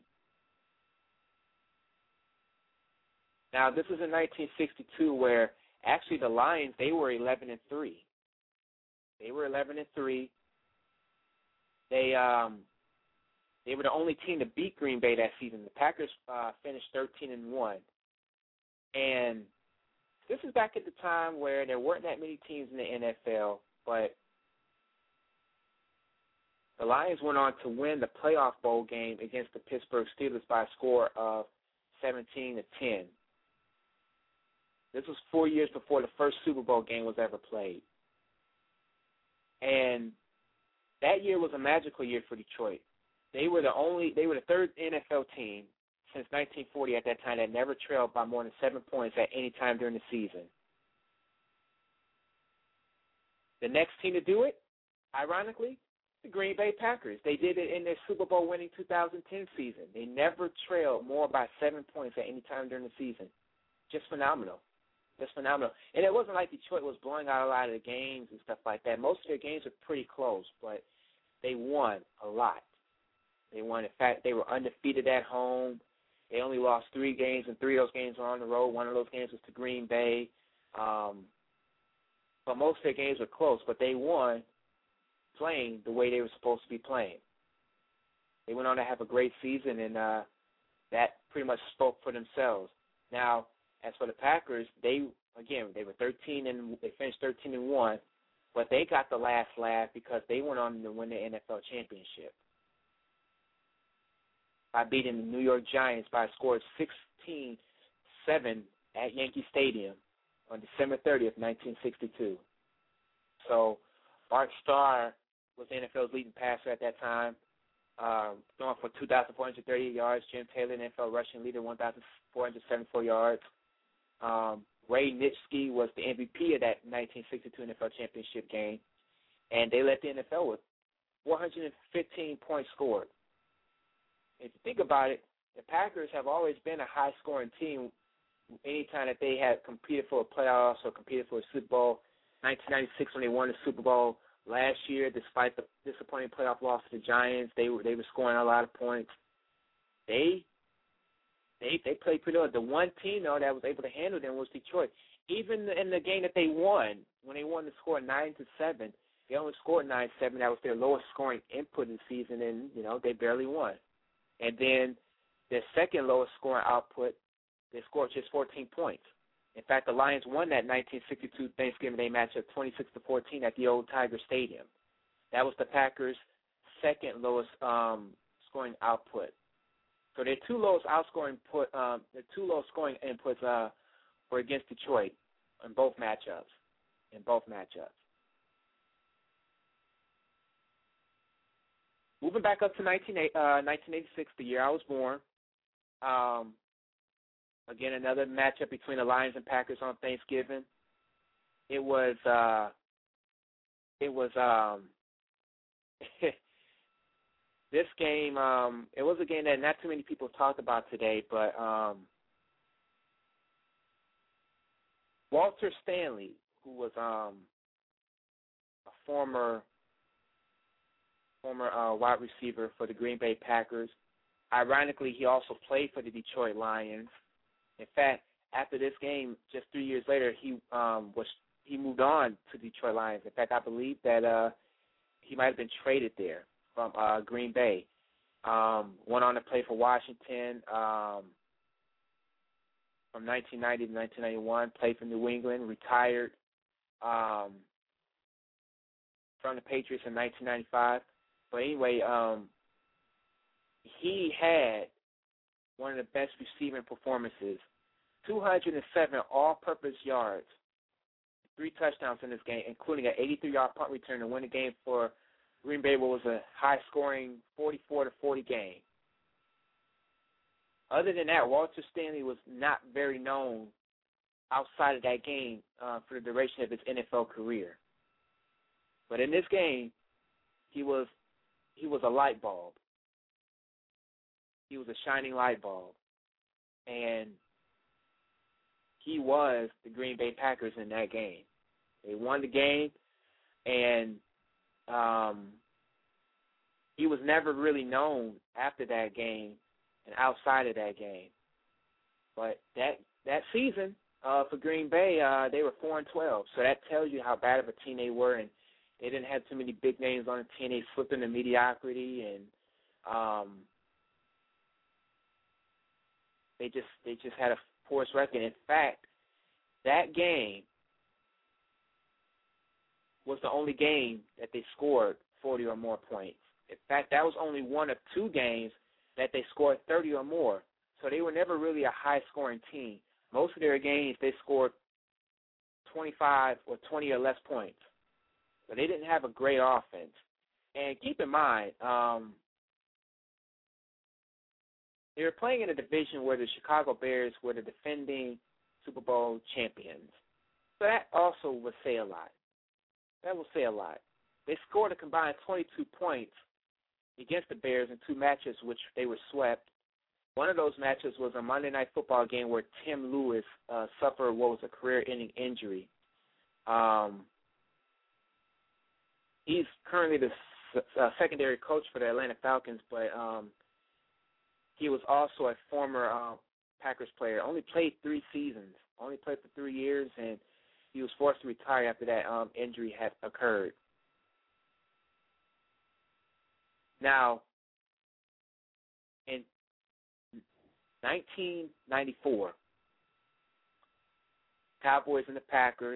Now, this is in 1962 where actually the Lions, they were 11-3. They were 11-3. They They were the only team to beat Green Bay that season. The Packers finished 13-1. And this is back at the time where there weren't that many teams in the NFL, but the Lions went on to win the playoff bowl game against the Pittsburgh Steelers by a score of 17-10. This was 4 years before the first Super Bowl game was ever played. And that year was a magical year for Detroit. They were the third NFL team since 1940 at that time that never trailed by more than 7 points at any time during the season. The next team to do it, ironically, the Green Bay Packers. They did it in their Super Bowl winning 2010 season. They never trailed more by 7 points at any time during the season. Just phenomenal. Just phenomenal. And it wasn't like Detroit was blowing out a lot of the games and stuff like that. Most of their games were pretty close, but they won a lot. They won. In fact, they were undefeated at home. They only lost 3 games, and 3 of those games were on the road. One of those games was to Green Bay. But most of their games were close, but they won playing the way they were supposed to be playing. They went on to have a great season, and that pretty much spoke for themselves. Now, as for the Packers, they were 13 and they finished 13-1, but they got the last laugh because they went on to win the NFL championship by beating the New York Giants by a score of 16-7 at Yankee Stadium on December 30th, 1962. So Bart Starr was the NFL's leading passer at that time, throwing for 2,438 yards. Jim Taylor, the NFL rushing leader, 1,474 yards. Ray Nitschke was the MVP of that 1962 NFL championship game, and they led the NFL with 415 points scored. If you think about it, the Packers have always been a high-scoring team anytime that they have competed for a playoffs or competed for a Super Bowl. 1996 when they won the Super Bowl. Last year, despite the disappointing playoff loss to the Giants, they were scoring a lot of points. They played pretty well. The one team, though, that was able to handle them was Detroit. Even in the game that they won, when they won the score 9-7, they only scored 9-7. That was their lowest scoring input in the season, and, they barely won. And then their second lowest scoring output, they scored just 14 points. In fact, the Lions won that 1962 Thanksgiving Day matchup 26-14 at the old Tiger Stadium. That was the Packers' second lowest scoring output. So their two lowest scoring inputs were against Detroit in both matchups. Moving back up to 1986, the year I was born. Again, another matchup between the Lions and Packers on Thanksgiving. It was this game. It was a game that not too many people talked about today, but Walter Stanley, who was a former wide receiver for the Green Bay Packers. Ironically, he also played for the Detroit Lions. In fact, after this game, just 3 years later, he moved on to Detroit Lions. In fact, I believe that he might have been traded there from Green Bay. Went on to play for Washington from 1990 to 1991. Played for New England. Retired from the Patriots in 1995. But anyway, he had one of the best receiving performances, 207 all-purpose yards, 3 touchdowns in this game, including an 83-yard punt return to win the game for Green Bay, what was a high-scoring 44-40 game. Other than that, Walter Stanley was not very known outside of that game for the duration of his NFL career. But in this game, he was a light bulb. He was a shining light bulb. And he was the Green Bay Packers in that game. They won the game, and he was never really known after that game and outside of that game. But that season for Green Bay, they were 4-12. So that tells you how bad of a team they were, and they didn't have too many big names on the team. They slipped into mediocrity, and They just had a poor record. In fact, that game was the only game that they scored 40 or more points. In fact, that was only one of two games that they scored 30 or more. So they were never really a high-scoring team. Most of their games, they scored 25 or 20 or less points. So they didn't have a great offense. And keep in mind, they were playing in a division where the Chicago Bears were the defending Super Bowl champions. So that also would say a lot. That will say a lot. They scored a combined 22 points against the Bears in two matches, which they were swept. One of those matches was a Monday Night Football game where Tim Lewis suffered what was a career-ending injury. He's currently the secondary coach for the Atlanta Falcons, but he was also a former Packers player. Only played 3 seasons, only played for 3 years, and he was forced to retire after that injury had occurred. Now, in 1994, Cowboys and the Packers.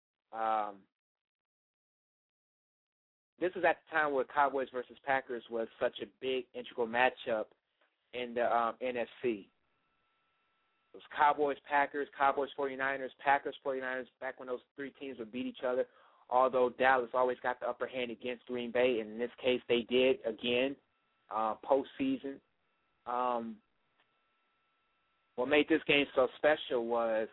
This was at the time where Cowboys versus Packers was such a big, integral matchup in the NFC. It was Cowboys, Packers, Cowboys, 49ers, Packers, 49ers, back when those three teams would beat each other, although Dallas always got the upper hand against Green Bay, and in this case they did again, postseason. What made this game so special was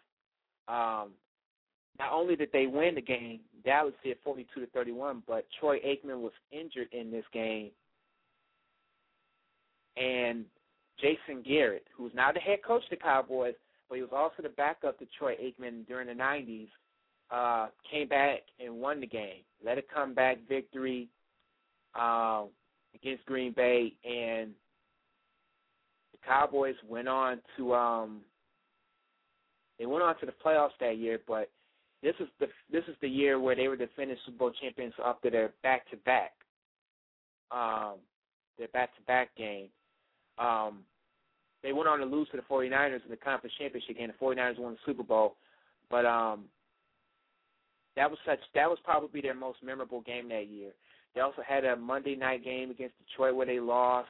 not only did they win the game, Dallas did 42-31, but Troy Aikman was injured in this game, and Jason Garrett, who's now the head coach of the Cowboys, but he was also the backup to Troy Aikman during the 90s, came back and won the game. Led a comeback victory against Green Bay, and the Cowboys went on to the playoffs that year. But this is the year where they were defending Super Bowl champions after their back-to-back game. They went on to lose to the 49ers in the conference championship game. The 49ers won the Super Bowl, but that was probably their most memorable game that year. They also had a Monday night game against Detroit where they lost,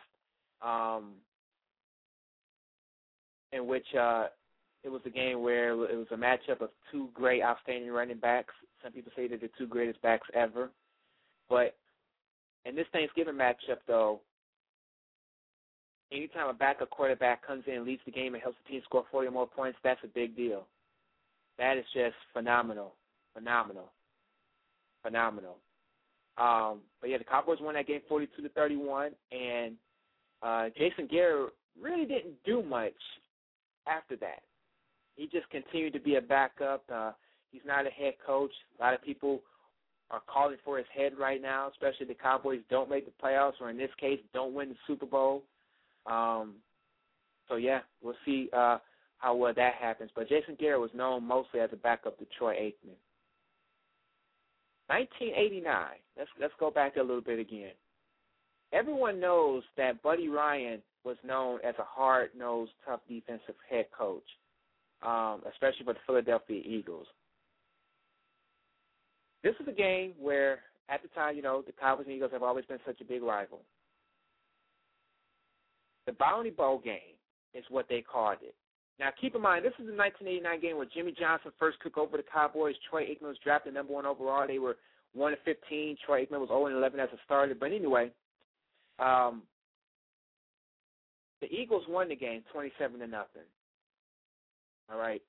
in which it was a game where it was a matchup of two great, outstanding running backs. Some people say they're the two greatest backs ever. But in this Thanksgiving matchup, though, anytime a backup quarterback comes in and leads the game and helps the team score 40 or more points, that's a big deal. That is just phenomenal. But yeah, the Cowboys won that game 42-31, and Jason Garrett really didn't do much after that. He just continued to be a backup. He's not a head coach. A lot of people are calling for his head right now, especially the Cowboys don't make the playoffs, or in this case, don't win the Super Bowl. So, yeah, we'll see how well that happens. But Jason Garrett was known mostly as a backup to Troy Aikman. 1989, let's go back a little bit again. Everyone knows that Buddy Ryan was known as a hard-nosed, tough defensive head coach, especially for the Philadelphia Eagles. This is a game where, at the time, the Cowboys and Eagles have always been such a big rival. The Bounty Bowl game is what they called it. Now, keep in mind, this is the 1989 game where Jimmy Johnson first took over the Cowboys. Troy Aikman was drafted number 1 overall. They were 1-15. Troy Aikman was 0-11 as a starter. But anyway, the Eagles won the game 27-0. All right.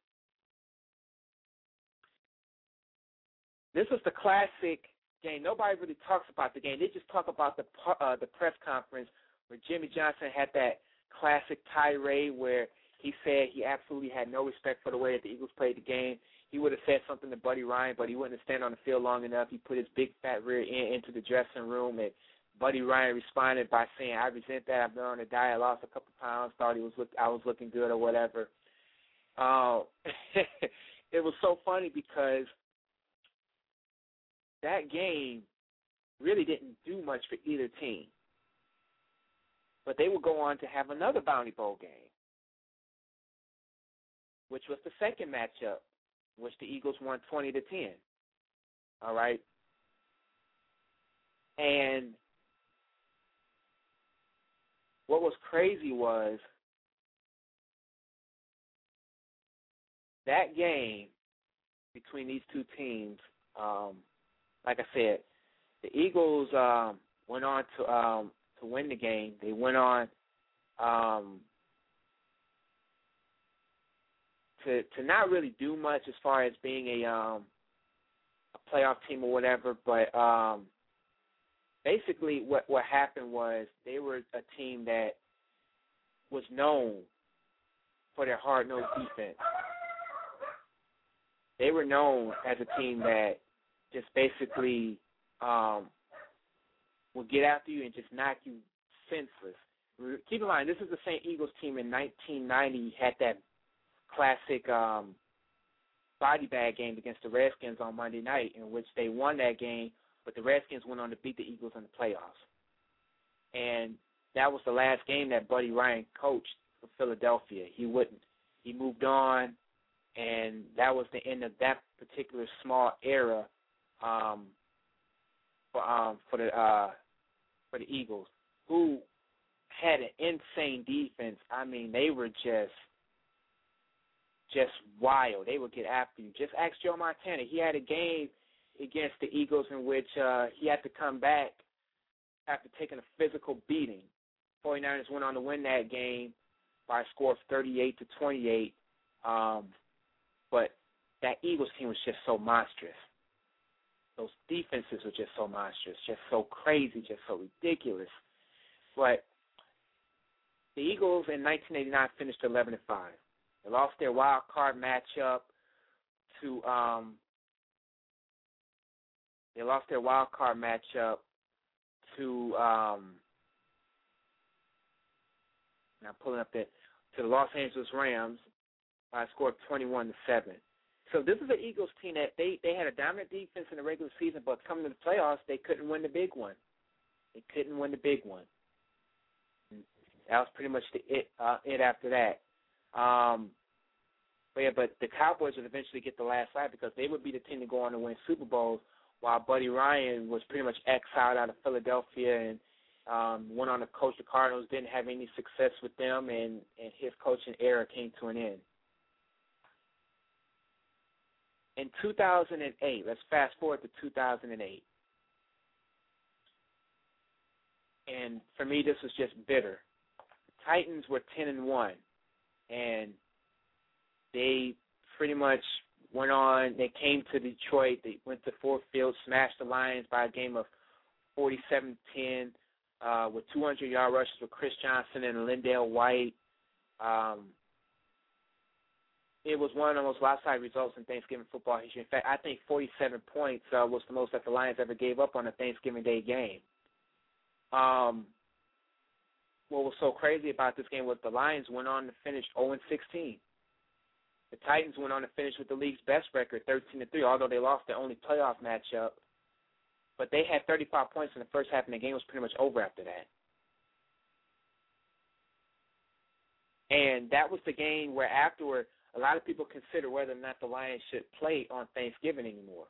This was the classic game. Nobody really talks about the game. They just talk about the press conference where Jimmy Johnson had that classic tirade where he said he absolutely had no respect for the way that the Eagles played the game. He would have said something to Buddy Ryan, but he wouldn't stand on the field long enough. He put his big fat rear end into the dressing room, and Buddy Ryan responded by saying, "I resent that. I've been on a diet, lost a couple pounds, thought I was looking good or whatever." It was so funny because that game really didn't do much for either team. But they would go on to have another Bounty Bowl game, which was the second matchup, which the Eagles won 20-10. All right? And what was crazy was that game between these two teams, like I said, the Eagles went on to win the game. They went on to not really do much as far as being a playoff team or whatever, but basically what happened was they were a team that was known for their hard-nosed defense. They were known as a team that just basically will get after you and just knock you senseless. Keep in mind, this is the same Eagles team in 1990 had that classic body bag game against the Redskins on Monday night, in which they won that game, but the Redskins went on to beat the Eagles in the playoffs. And that was the last game that Buddy Ryan coached for Philadelphia. He moved on, and that was the end of that particular small era for the Eagles, who had an insane defense. I mean, they were just wild. They would get after you. Just ask Joe Montana. He had a game against the Eagles in which he had to come back after taking a physical beating. 49ers went on to win that game by a score of 38-28. But that Eagles team was just so monstrous. Those defenses were just so monstrous, just so crazy, just so ridiculous. But the Eagles in 1989 finished 11-5. They lost their wild card matchup to now pulling up to the Los Angeles Rams by a score of 21-7. So this is an Eagles team that they had a dominant defense in the regular season, but coming to the playoffs, they couldn't win the big one. That was pretty much it after that. But the Cowboys would eventually get the last laugh because they would be the team to go on to win Super Bowls, while Buddy Ryan was pretty much exiled out of Philadelphia and went on to coach the Cardinals, didn't have any success with them, and his coaching era came to an end. In 2008, let's fast forward to 2008. And for me, this was just bitter. The Titans were 10-1, and they pretty much went on. They came to Detroit. They went to Ford Field, smashed the Lions by a game of 47-10 with 200-yard rushes with Chris Johnson and Lindale White. It was one of the most lopsided results in Thanksgiving football history. In fact, I think 47 points was the most that the Lions ever gave up on a Thanksgiving Day game. What was so crazy about this game was the Lions went on to finish 0-16. The Titans went on to finish with the league's best record, 13-3, although they lost their only playoff matchup. But they had 35 points in the first half, and the game was pretty much over after that. And that was the game where afterward, a lot of people consider whether or not the Lions should play on Thanksgiving anymore.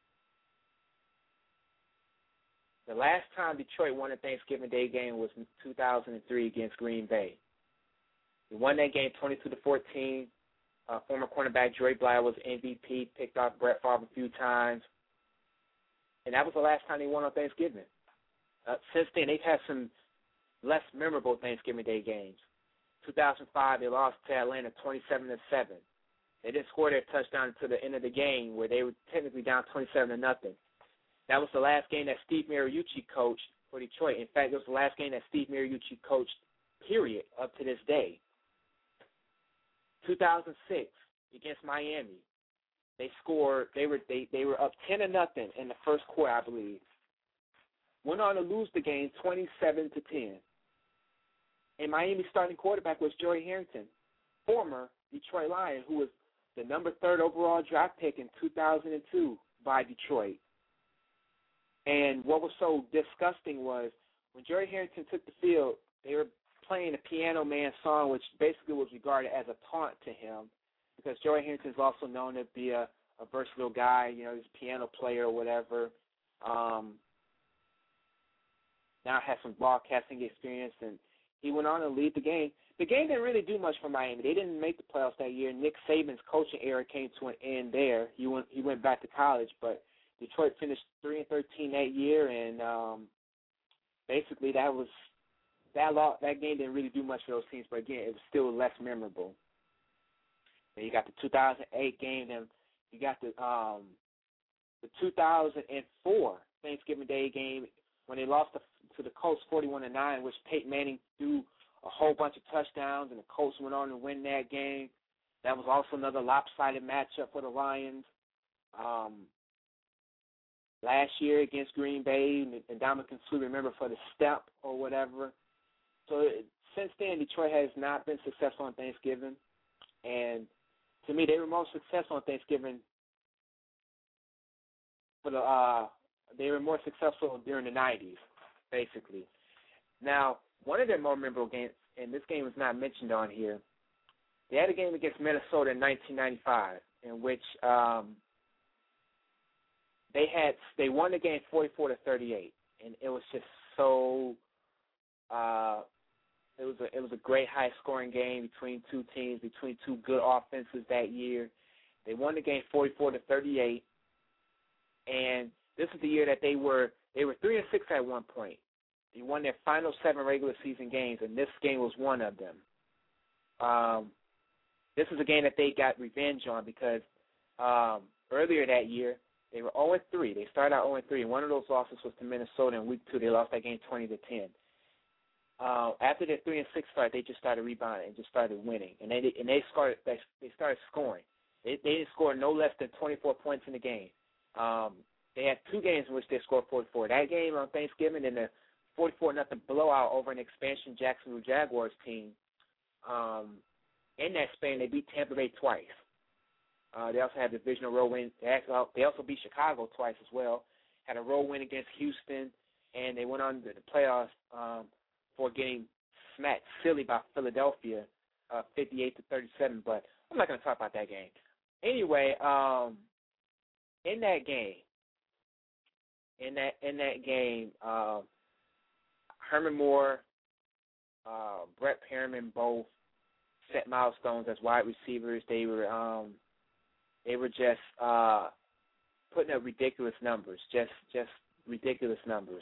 The last time Detroit won a Thanksgiving Day game was in 2003 against Green Bay. They won that game 22-14. Former cornerback Dre Bly was MVP, picked off Brett Favre a few times. And that was the last time they won on Thanksgiving. Since then, they've had some less memorable Thanksgiving Day games. 2005, they lost to Atlanta 27-7. They didn't score their touchdown until the end of the game, where they were technically down 27-0. That was the last game that Steve Mariucci coached for Detroit. In fact, it was the last game that Steve Mariucci coached, period, up to this day. 2006 against Miami, they scored. They were up 10-0 in the first quarter, I believe. Went on to lose the game 27-10. And Miami's starting quarterback was Joey Harrington, former Detroit Lion, who was the number 3 overall draft pick in 2002 by Detroit. And what was so disgusting was when Joey Harrington took the field, they were playing the Piano Man song, which basically was regarded as a taunt to him, because Joey Harrington is also known to be a versatile guy. You know, he's a piano player or whatever. Now has some broadcasting experience, and he went on to lead the game. The game didn't really do much for Miami. They didn't make the playoffs that year. Nick Saban's coaching era came to an end there. He went back to college, but Detroit finished 3-13 that year, and basically that game didn't really do much for those teams. But again, it was still less memorable. Then you got the 2008 game, and you got the 2004 Thanksgiving Day game when they lost to the Colts 41-9, which Peyton Manning threw a whole bunch of touchdowns, and the Colts went on to win that game. That was also another lopsided matchup for the Lions. Last year against Green Bay, and Dominican Sue, remember, for the step or whatever. So since then, Detroit has not been successful on Thanksgiving. And to me, they were most successful on Thanksgiving they were more successful during the 90s, basically. Now, one of their more memorable games, and this game was not mentioned on here, they had a game against Minnesota in 1995 in which they won the game 44-38, and it was just so it was a great high scoring game between two teams, between two good offenses that year. They won the game 44-38, and this is the year that they were 3-6 at one point. They won their final 7 regular season games, and this game was one of them. This is a game that they got revenge on because earlier that year they were 0-3. They started out 0-3, and one of those losses was to Minnesota in Week 2. They lost that game 20-10. After their 3-6 start, they just started rebounding and just started winning, and they started scoring. They didn't score no less than 24 points in the game. They had 2 games in which they scored 44. That game on Thanksgiving and the 44-0 blowout over an expansion Jacksonville Jaguars team. In that span, they beat Tampa Bay twice. They also had a divisional road win. They also beat Chicago twice as well. Had a road win against Houston, and they went on to the playoffs for getting smacked silly by Philadelphia, 58-37. But I'm not going to talk about that game. Anyway, in that game, Herman Moore, Brett Perriman both set milestones as wide receivers. They were just putting up ridiculous numbers, just ridiculous numbers,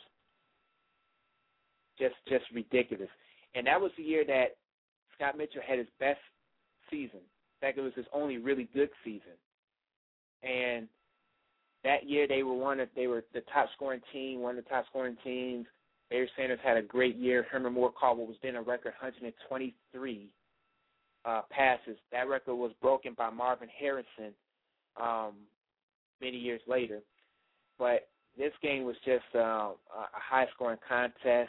just ridiculous. And that was the year that Scott Mitchell had his best season. In fact, it was his only really good season. And that year they were the top scoring team, one of the top scoring teams. Barry Sanders had a great year. Herman Moore caught what was then a record 123 passes. That record was broken by Marvin Harrison many years later. But this game was just a high-scoring contest.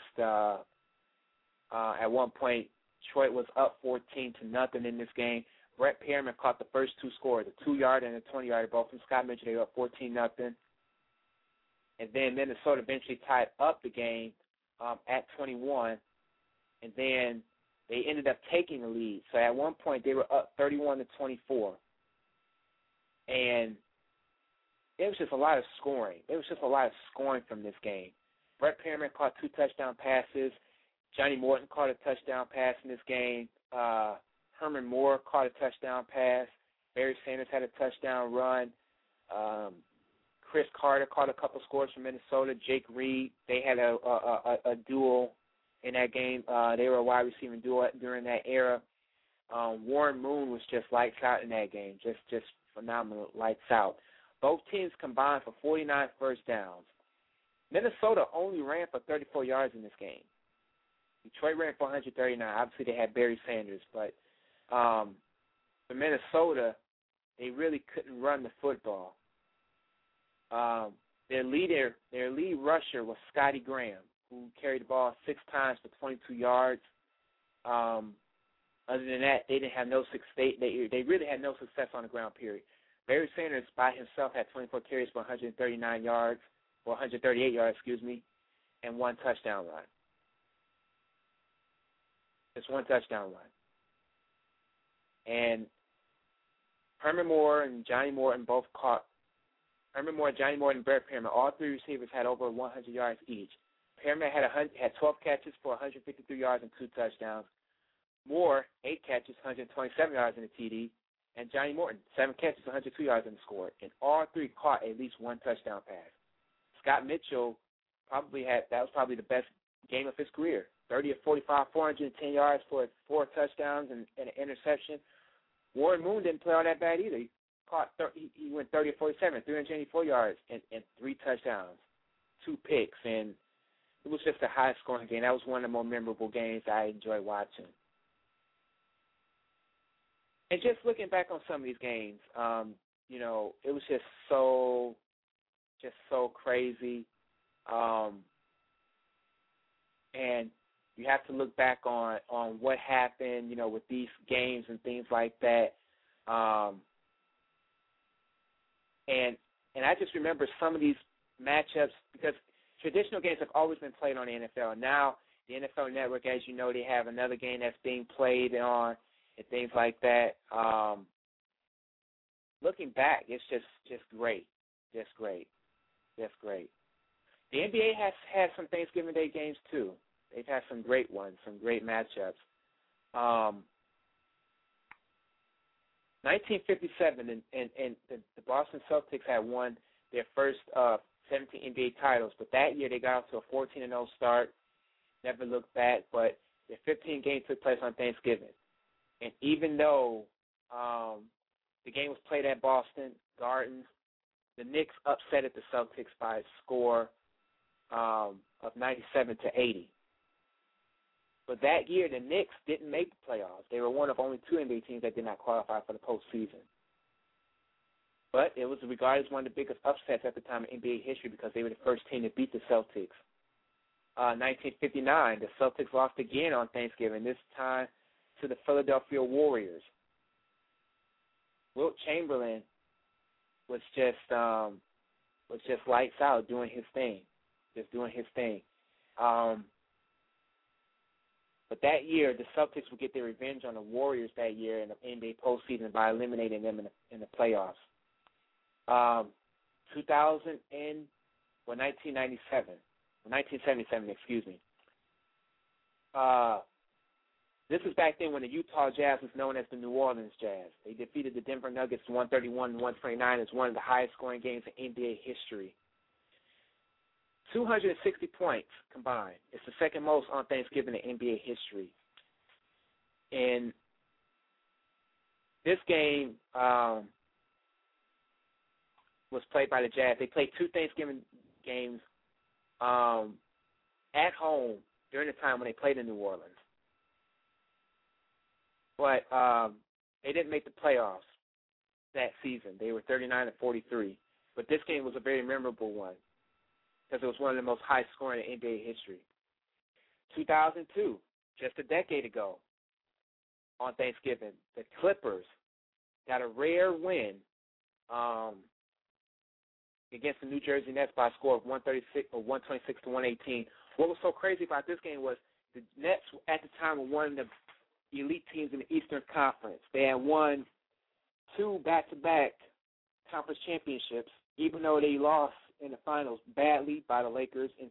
At one point, Detroit was up 14-0 in this game. Brett Perriman caught the first 2 scores, a 2-yarder and a 20-yarder, both from Scott Mitchell. They were up 14-0. And then Minnesota eventually tied up the game at 21, and then they ended up taking the lead. So at one point they were up 31-24, and it was just a lot of scoring. It was just a lot of scoring from this game. Brett Perriman caught 2 touchdown passes. Johnny Morton caught a touchdown pass in this game. Herman Moore caught a touchdown pass. Barry Sanders had a touchdown run. Chris Carter caught a couple scores from Minnesota. Jake Reed, they had a duel in that game. They were a wide receiving duo during that era. Warren Moon was just lights out in that game, just phenomenal, lights out. Both teams combined for 49 first downs. Minnesota only ran for 34 yards in this game. Detroit ran for 139. Obviously, they had Barry Sanders, but for Minnesota, they really couldn't run the football. Their lead rusher was Scotty Graham, who carried the ball 6 times for 22 yards. Other than that, they didn't have no success. They really had no success on the ground, period. Barry Sanders by himself had 24 carries for 138 yards, and 1 touchdown run. Just one touchdown run. And Herman Moore and Johnny Morton both caught. Herman Moore, Johnny Morton, and Brett Perriman, all three receivers had over 100 yards each. Perriman had 12 catches for 153 yards and 2 touchdowns. Moore, 8 catches, 127 yards in the TD. And Johnny Morton, 7 catches, 102 yards in the score. And all three caught at least one touchdown pass. Scott Mitchell that was probably the best game of his career. 30 of 45, 410 yards for 4 touchdowns and an interception. Warren Moon didn't play all that bad either. He went 30 of 47, 384 yards and 3 touchdowns, 2 picks, and it was just a high-scoring game. That was one of the more memorable games I enjoyed watching. And just looking back on some of these games, it was just so crazy. And you have to look back on what happened, with these games and things like that. And I just remember some of these matchups because traditional games have always been played on the NFL. Now the NFL Network, as you know, they have another game that's being played on and things like that. Looking back, it's just great. Just great. The NBA has had some Thanksgiving Day games too. They've had some great ones, some great matchups. 1957, and the Boston Celtics had won their first 17 NBA titles, but that year they got off to a 14-0 start, never looked back, but their 15 games took place on Thanksgiving. And even though the game was played at Boston Gardens, the Knicks upsetted the Celtics by a score of 97-80. But that year, the Knicks didn't make the playoffs. They were one of only 2 NBA teams that did not qualify for the postseason. But it was regarded as one of the biggest upsets at the time in NBA history because they were the first team to beat the Celtics. 1959, the Celtics lost again on Thanksgiving, this time to the Philadelphia Warriors. Wilt Chamberlain was just lights out, doing his thing. But that year, the Celtics would get their revenge on the Warriors that year in the NBA postseason by eliminating them in the playoffs. 1977, excuse me. This was back then when the Utah Jazz was known as the New Orleans Jazz. They defeated the Denver Nuggets 131-129 as one of the highest scoring games in NBA history. 260 points combined. It's the second most on Thanksgiving in NBA history. And this game was played by the Jazz. They played 2 Thanksgiving games at home during the time when they played in New Orleans. But they didn't make the playoffs that season. They were 39-43. But this game was a very memorable one because it was one of the most high-scoring in NBA history. 2002, just a decade ago, on Thanksgiving, the Clippers got a rare win against the New Jersey Nets by a score of 126-118. What was so crazy about this game was the Nets at the time were one of the elite teams in the Eastern Conference. They had won 2 back-to-back conference championships, even though they lost in the finals badly by the Lakers in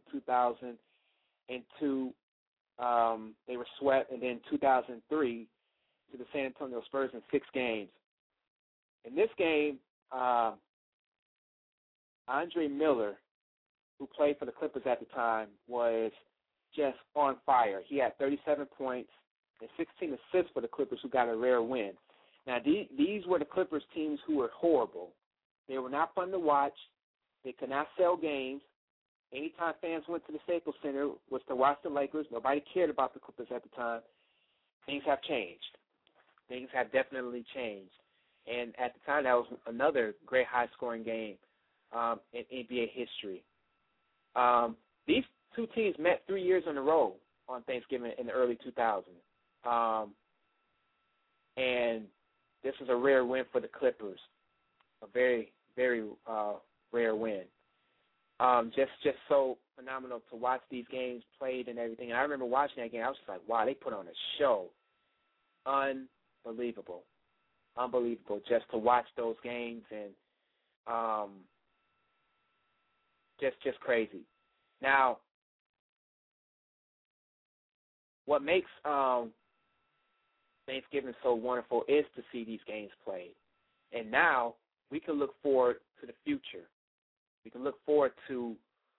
2002. They were swept, and then 2003 to the San Antonio Spurs in 6 games. In this game, Andre Miller, who played for the Clippers at the time, was just on fire. He had 37 points and 16 assists for the Clippers, who got a rare win. Now, these were the Clippers teams who were horrible. They were not fun to watch. They could not sell games. Anytime fans went to the Staples Center was to watch the Lakers. Nobody cared about the Clippers at the time. Things have changed. Things have definitely changed. And at the time, that was another great high-scoring game in NBA history. These 2 teams met 3 years in a row on Thanksgiving in the early 2000s. And this was a rare win for the Clippers, a very, very rare win. Just so phenomenal to watch these games played and everything. And I remember watching that game. I was just like, wow, they put on a show. Unbelievable just to watch those games and just crazy. Now, what makes Thanksgiving so wonderful is to see these games played. And now we can look forward to the future. We can look forward to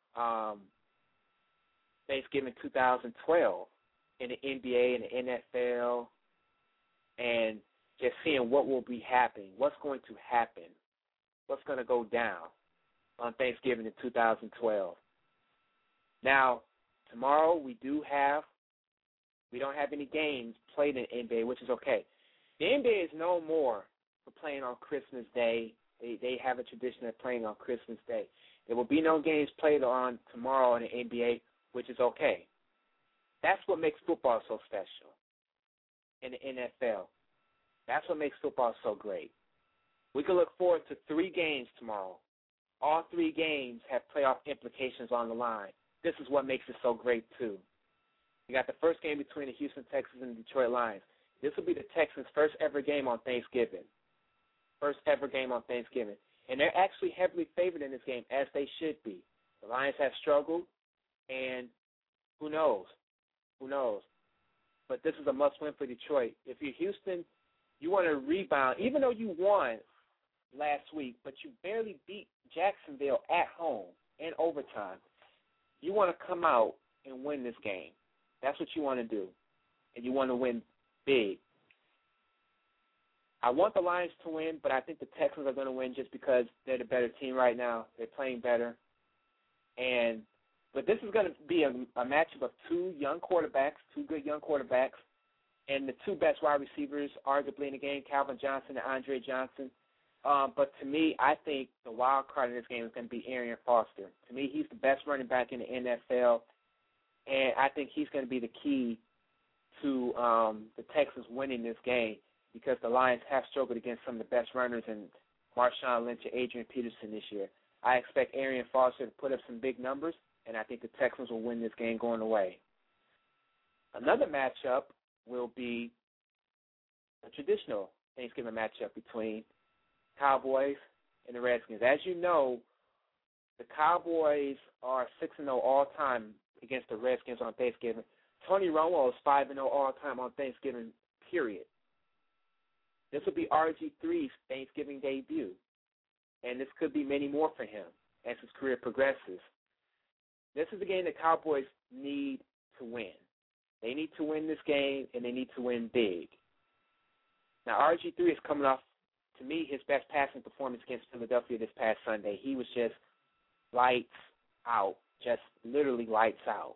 Thanksgiving 2012 in the NBA and the NFL and just seeing what will be happening, what's going to happen, what's going to go down on Thanksgiving in 2012. Now, tomorrow we don't have any games played in the NBA, which is okay. The NBA is no more for playing on Christmas Day. They have a tradition of playing on Christmas Day. There will be no games played on tomorrow in the NBA, which is okay. That's what makes football so special in the NFL. That's what makes football so great. We can look forward to 3 games tomorrow. All 3 games have playoff implications on the line. This is what makes it so great, too. You got the first game between the Houston Texans and the Detroit Lions. This will be the Texans' first ever game on Thanksgiving. First ever game on Thanksgiving. And they're actually heavily favored in this game, as they should be. The Lions have struggled, and who knows? Who knows? But this is a must-win for Detroit. If you're Houston, you want to rebound, even though you won last week, but you barely beat Jacksonville at home in overtime. You want to come out and win this game. That's what you want to do, and you want to win big. I want the Lions to win, but I think the Texans are going to win just because they're the better team right now. They're playing better. But this is going to be a matchup of 2 young quarterbacks, 2 good young quarterbacks, and the 2 best wide receivers arguably in the game, Calvin Johnson and Andre Johnson. But to me, I think the wild card in this game is going to be Arian Foster. To me, he's the best running back in the NFL, and I think he's going to be the key to the Texans winning this game because the Lions have struggled against some of the best runners in Marshawn Lynch and Adrian Peterson this year. I expect Arian Foster to put up some big numbers, and I think the Texans will win this game going away. Another matchup will be a traditional Thanksgiving matchup between Cowboys and the Redskins. As you know, the Cowboys are 6-0 all-time against the Redskins on Thanksgiving. Tony Romo is 5-0 all-time on Thanksgiving, period. This will be RG3's Thanksgiving debut, and this could be many more for him as his career progresses. This is a game the Cowboys need to win. They need to win this game, and they need to win big. Now, RG3 is coming off, to me, his best passing performance against Philadelphia this past Sunday. He was just lights out, just literally lights out.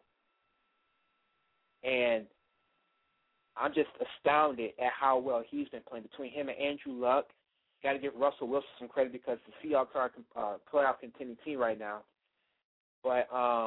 And I'm just astounded at how well he's been playing. Between him and Andrew Luck, got to give Russell Wilson some credit because the Seahawks are a playoff contending team right now. But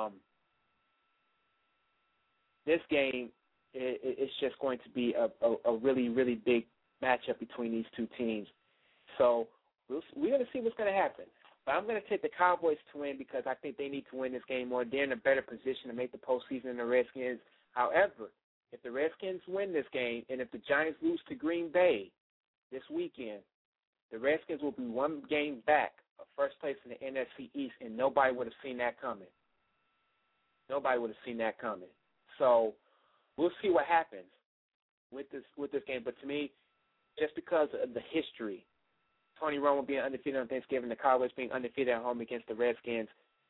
this game it's just going to be a really, really big matchup between these 2 teams. So we're going to see what's going to happen. But I'm going to take the Cowboys to win because I think they need to win this game more. They're in a better position to make the postseason than the Redskins. However, if the Redskins win this game and if the Giants lose to Green Bay this weekend, the Redskins will be 1 game back of first place in the NFC East, and nobody would have seen that coming. Nobody would have seen that coming. So we'll see what happens with this game. But to me, just because of the history, Tony Romo being undefeated on Thanksgiving, the Cowboys being undefeated at home against the Redskins,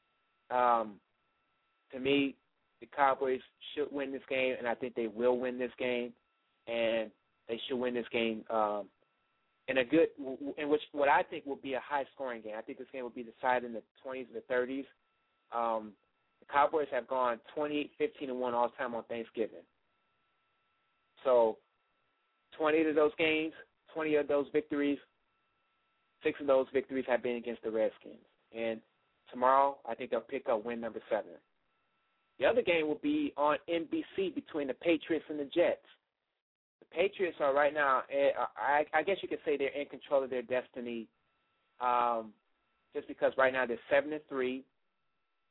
to me, the Cowboys should win this game, and I think they will win this game, and they should win this game in which what I think will be a high-scoring game. I think this game will be decided in the 20s or the 30s. The Cowboys have gone 28-15-1 all-time on Thanksgiving. So 20 of those games, 20 of those victories, 6 of those victories have been against the Redskins. And tomorrow, I think they'll pick up win number 7. The other game will be on NBC between the Patriots and the Jets. The Patriots are right now, I guess you could say they're in control of their destiny just because right now they're 7-3.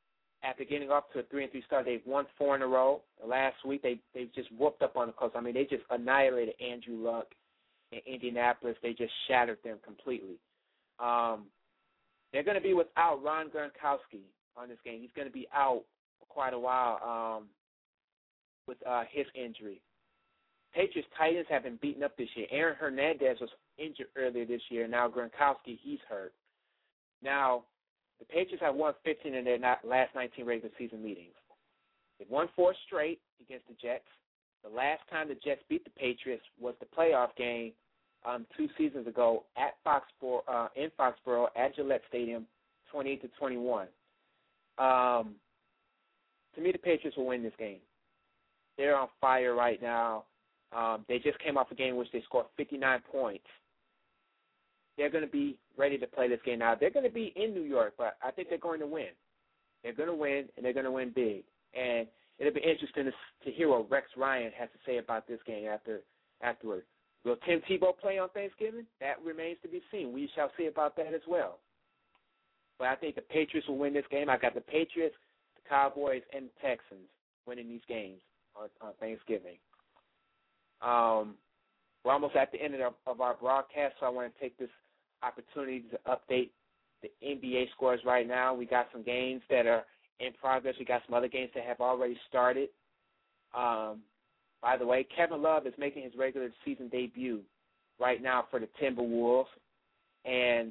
after getting off to a 3-3 start, they've won 4 in a row. Last week, they've just whooped up on the Colts. I mean, they just annihilated Andrew Luck in Indianapolis. They just shattered them completely. They're going to be without Ron Gronkowski on this game. He's going to be out for quite a while with his injury. Patriots tight ends have been beaten up this year. Aaron Hernandez was injured earlier this year. Now Gronkowski, he's hurt. Now, the Patriots have won 15 in their last 19 regular season meetings. They've won 4 straight against the Jets. The last time the Jets beat the Patriots was the playoff game 2 seasons ago at in Foxborough at Gillette Stadium, 28-21. To me, the Patriots will win this game. They're on fire right now. They just came off a game in which they scored 59 points. They're going to be ready to play this game now. They're going to be in New York, but I think they're going to win. They're going to win, and they're going to win big. And it'll be interesting to hear what Rex Ryan has to say about this game afterward. Will Tim Tebow play on Thanksgiving? That remains to be seen. We shall see about that as well. But I think the Patriots will win this game. I got the Patriots, the Cowboys, and the Texans winning these games on Thanksgiving. We're almost at the end of our broadcast, so I want to take this opportunity to update the NBA scores right now. We got some games that are in progress. We got some other games that have already started. By the way, Kevin Love is making his regular season debut right now for the Timberwolves. And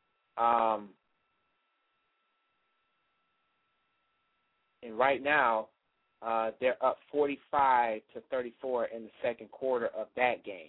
right now, they're up 45-34 in the second quarter of that game.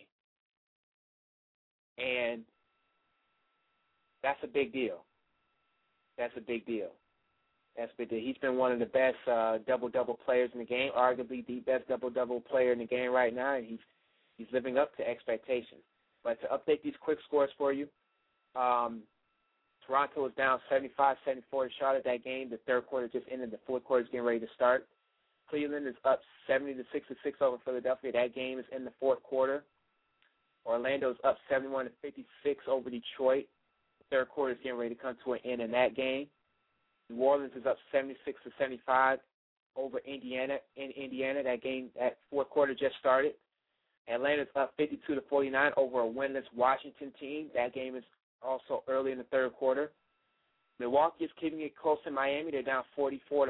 And that's a big deal. That's a big deal. He's been one of the best double-double players in the game, arguably the best double-double player in the game right now, and he's living up to expectations. But to update these quick scores for you, Toronto is down 75-74 to Charlotte. That game, the third quarter just ended. The fourth quarter is getting ready to start. Cleveland is up 70-66 over Philadelphia. That game is in the fourth quarter. Orlando is up 71-56 over Detroit. The third quarter is getting ready to come to an end in that game. New Orleans is up 76-75 over Indiana. In Indiana, that game, that fourth quarter just started. Atlanta's up 52-49 over a winless Washington team. That game is also early in the third quarter. Milwaukee is keeping it close in Miami. They're down 48-44.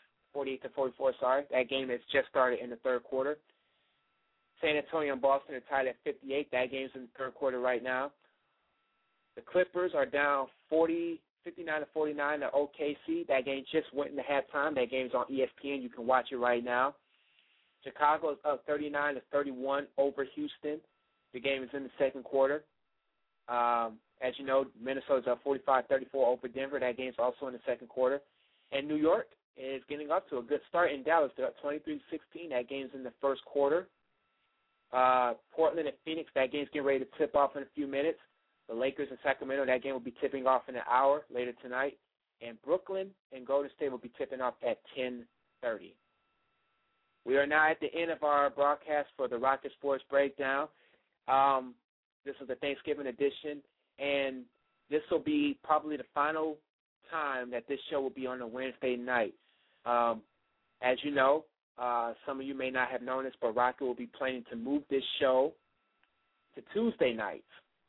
That game has just started in the third quarter. San Antonio and Boston are tied at 58. That game's in the third quarter right now. The Clippers are down 59-49 to OKC. That game just went into halftime. That game's on ESPN. You can watch it right now. Chicago is up 39-31 over Houston. The game is in the second quarter. As you know, Minnesota's up 45-34 over Denver. That game's also in the second quarter. And New York is getting up to a good start in Dallas. They're up 23-16. That game's in the first quarter. Portland and Phoenix, that game's getting ready to tip off in a few minutes. The Lakers and Sacramento, that game will be tipping off in an hour later tonight. And Brooklyn and Golden State will be tipping off at 10:30. We are now at the end of our broadcast for the Rocket Sports Breakdown. This is the Thanksgiving edition, and this will be probably the final time that this show will be on a Wednesday night. As you know, some of you may not have known this, but Rocket will be planning to move this show to Tuesday nights.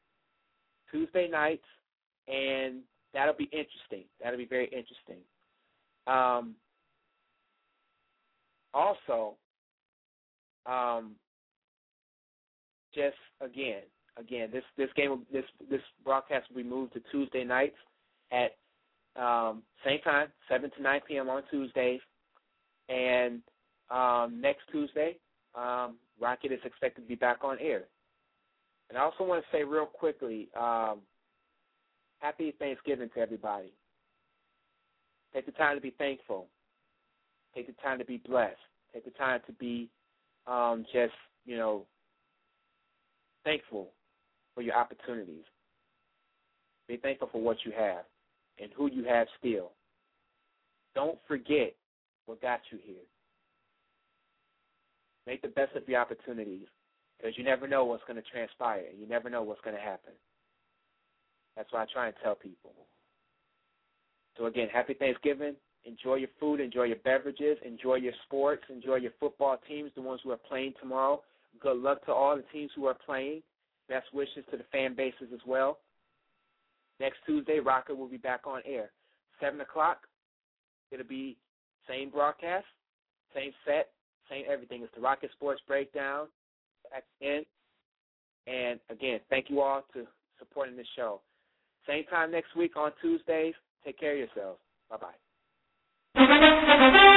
And that'll be interesting. That'll be very interesting. Also, just again, this broadcast will be moved to Tuesday nights at same time, 7 to 9 p.m. on Tuesdays, and next Tuesday, Rocket is expected to be back on air. And I also want to say real quickly, happy Thanksgiving to everybody. Take the time to be thankful. Take the time to be blessed. Take the time to be thankful for your opportunities. Be thankful for what you have and who you have still. Don't forget what got you here. Make the best of your opportunities, because you never know what's going to transpire. You never know what's going to happen. That's what I try and tell people. So, again, happy Thanksgiving. Enjoy your food, enjoy your beverages, enjoy your sports, enjoy your football teams, the ones who are playing tomorrow. Good luck to all the teams who are playing. Best wishes to the fan bases as well. Next Tuesday, Rocket will be back on air. 7 o'clock, it'll be same broadcast, same set, same everything. It's the Rocket Sports Breakdown back in. And, again, thank you all for supporting this show. Same time next week on Tuesdays. Take care of yourselves. Bye-bye.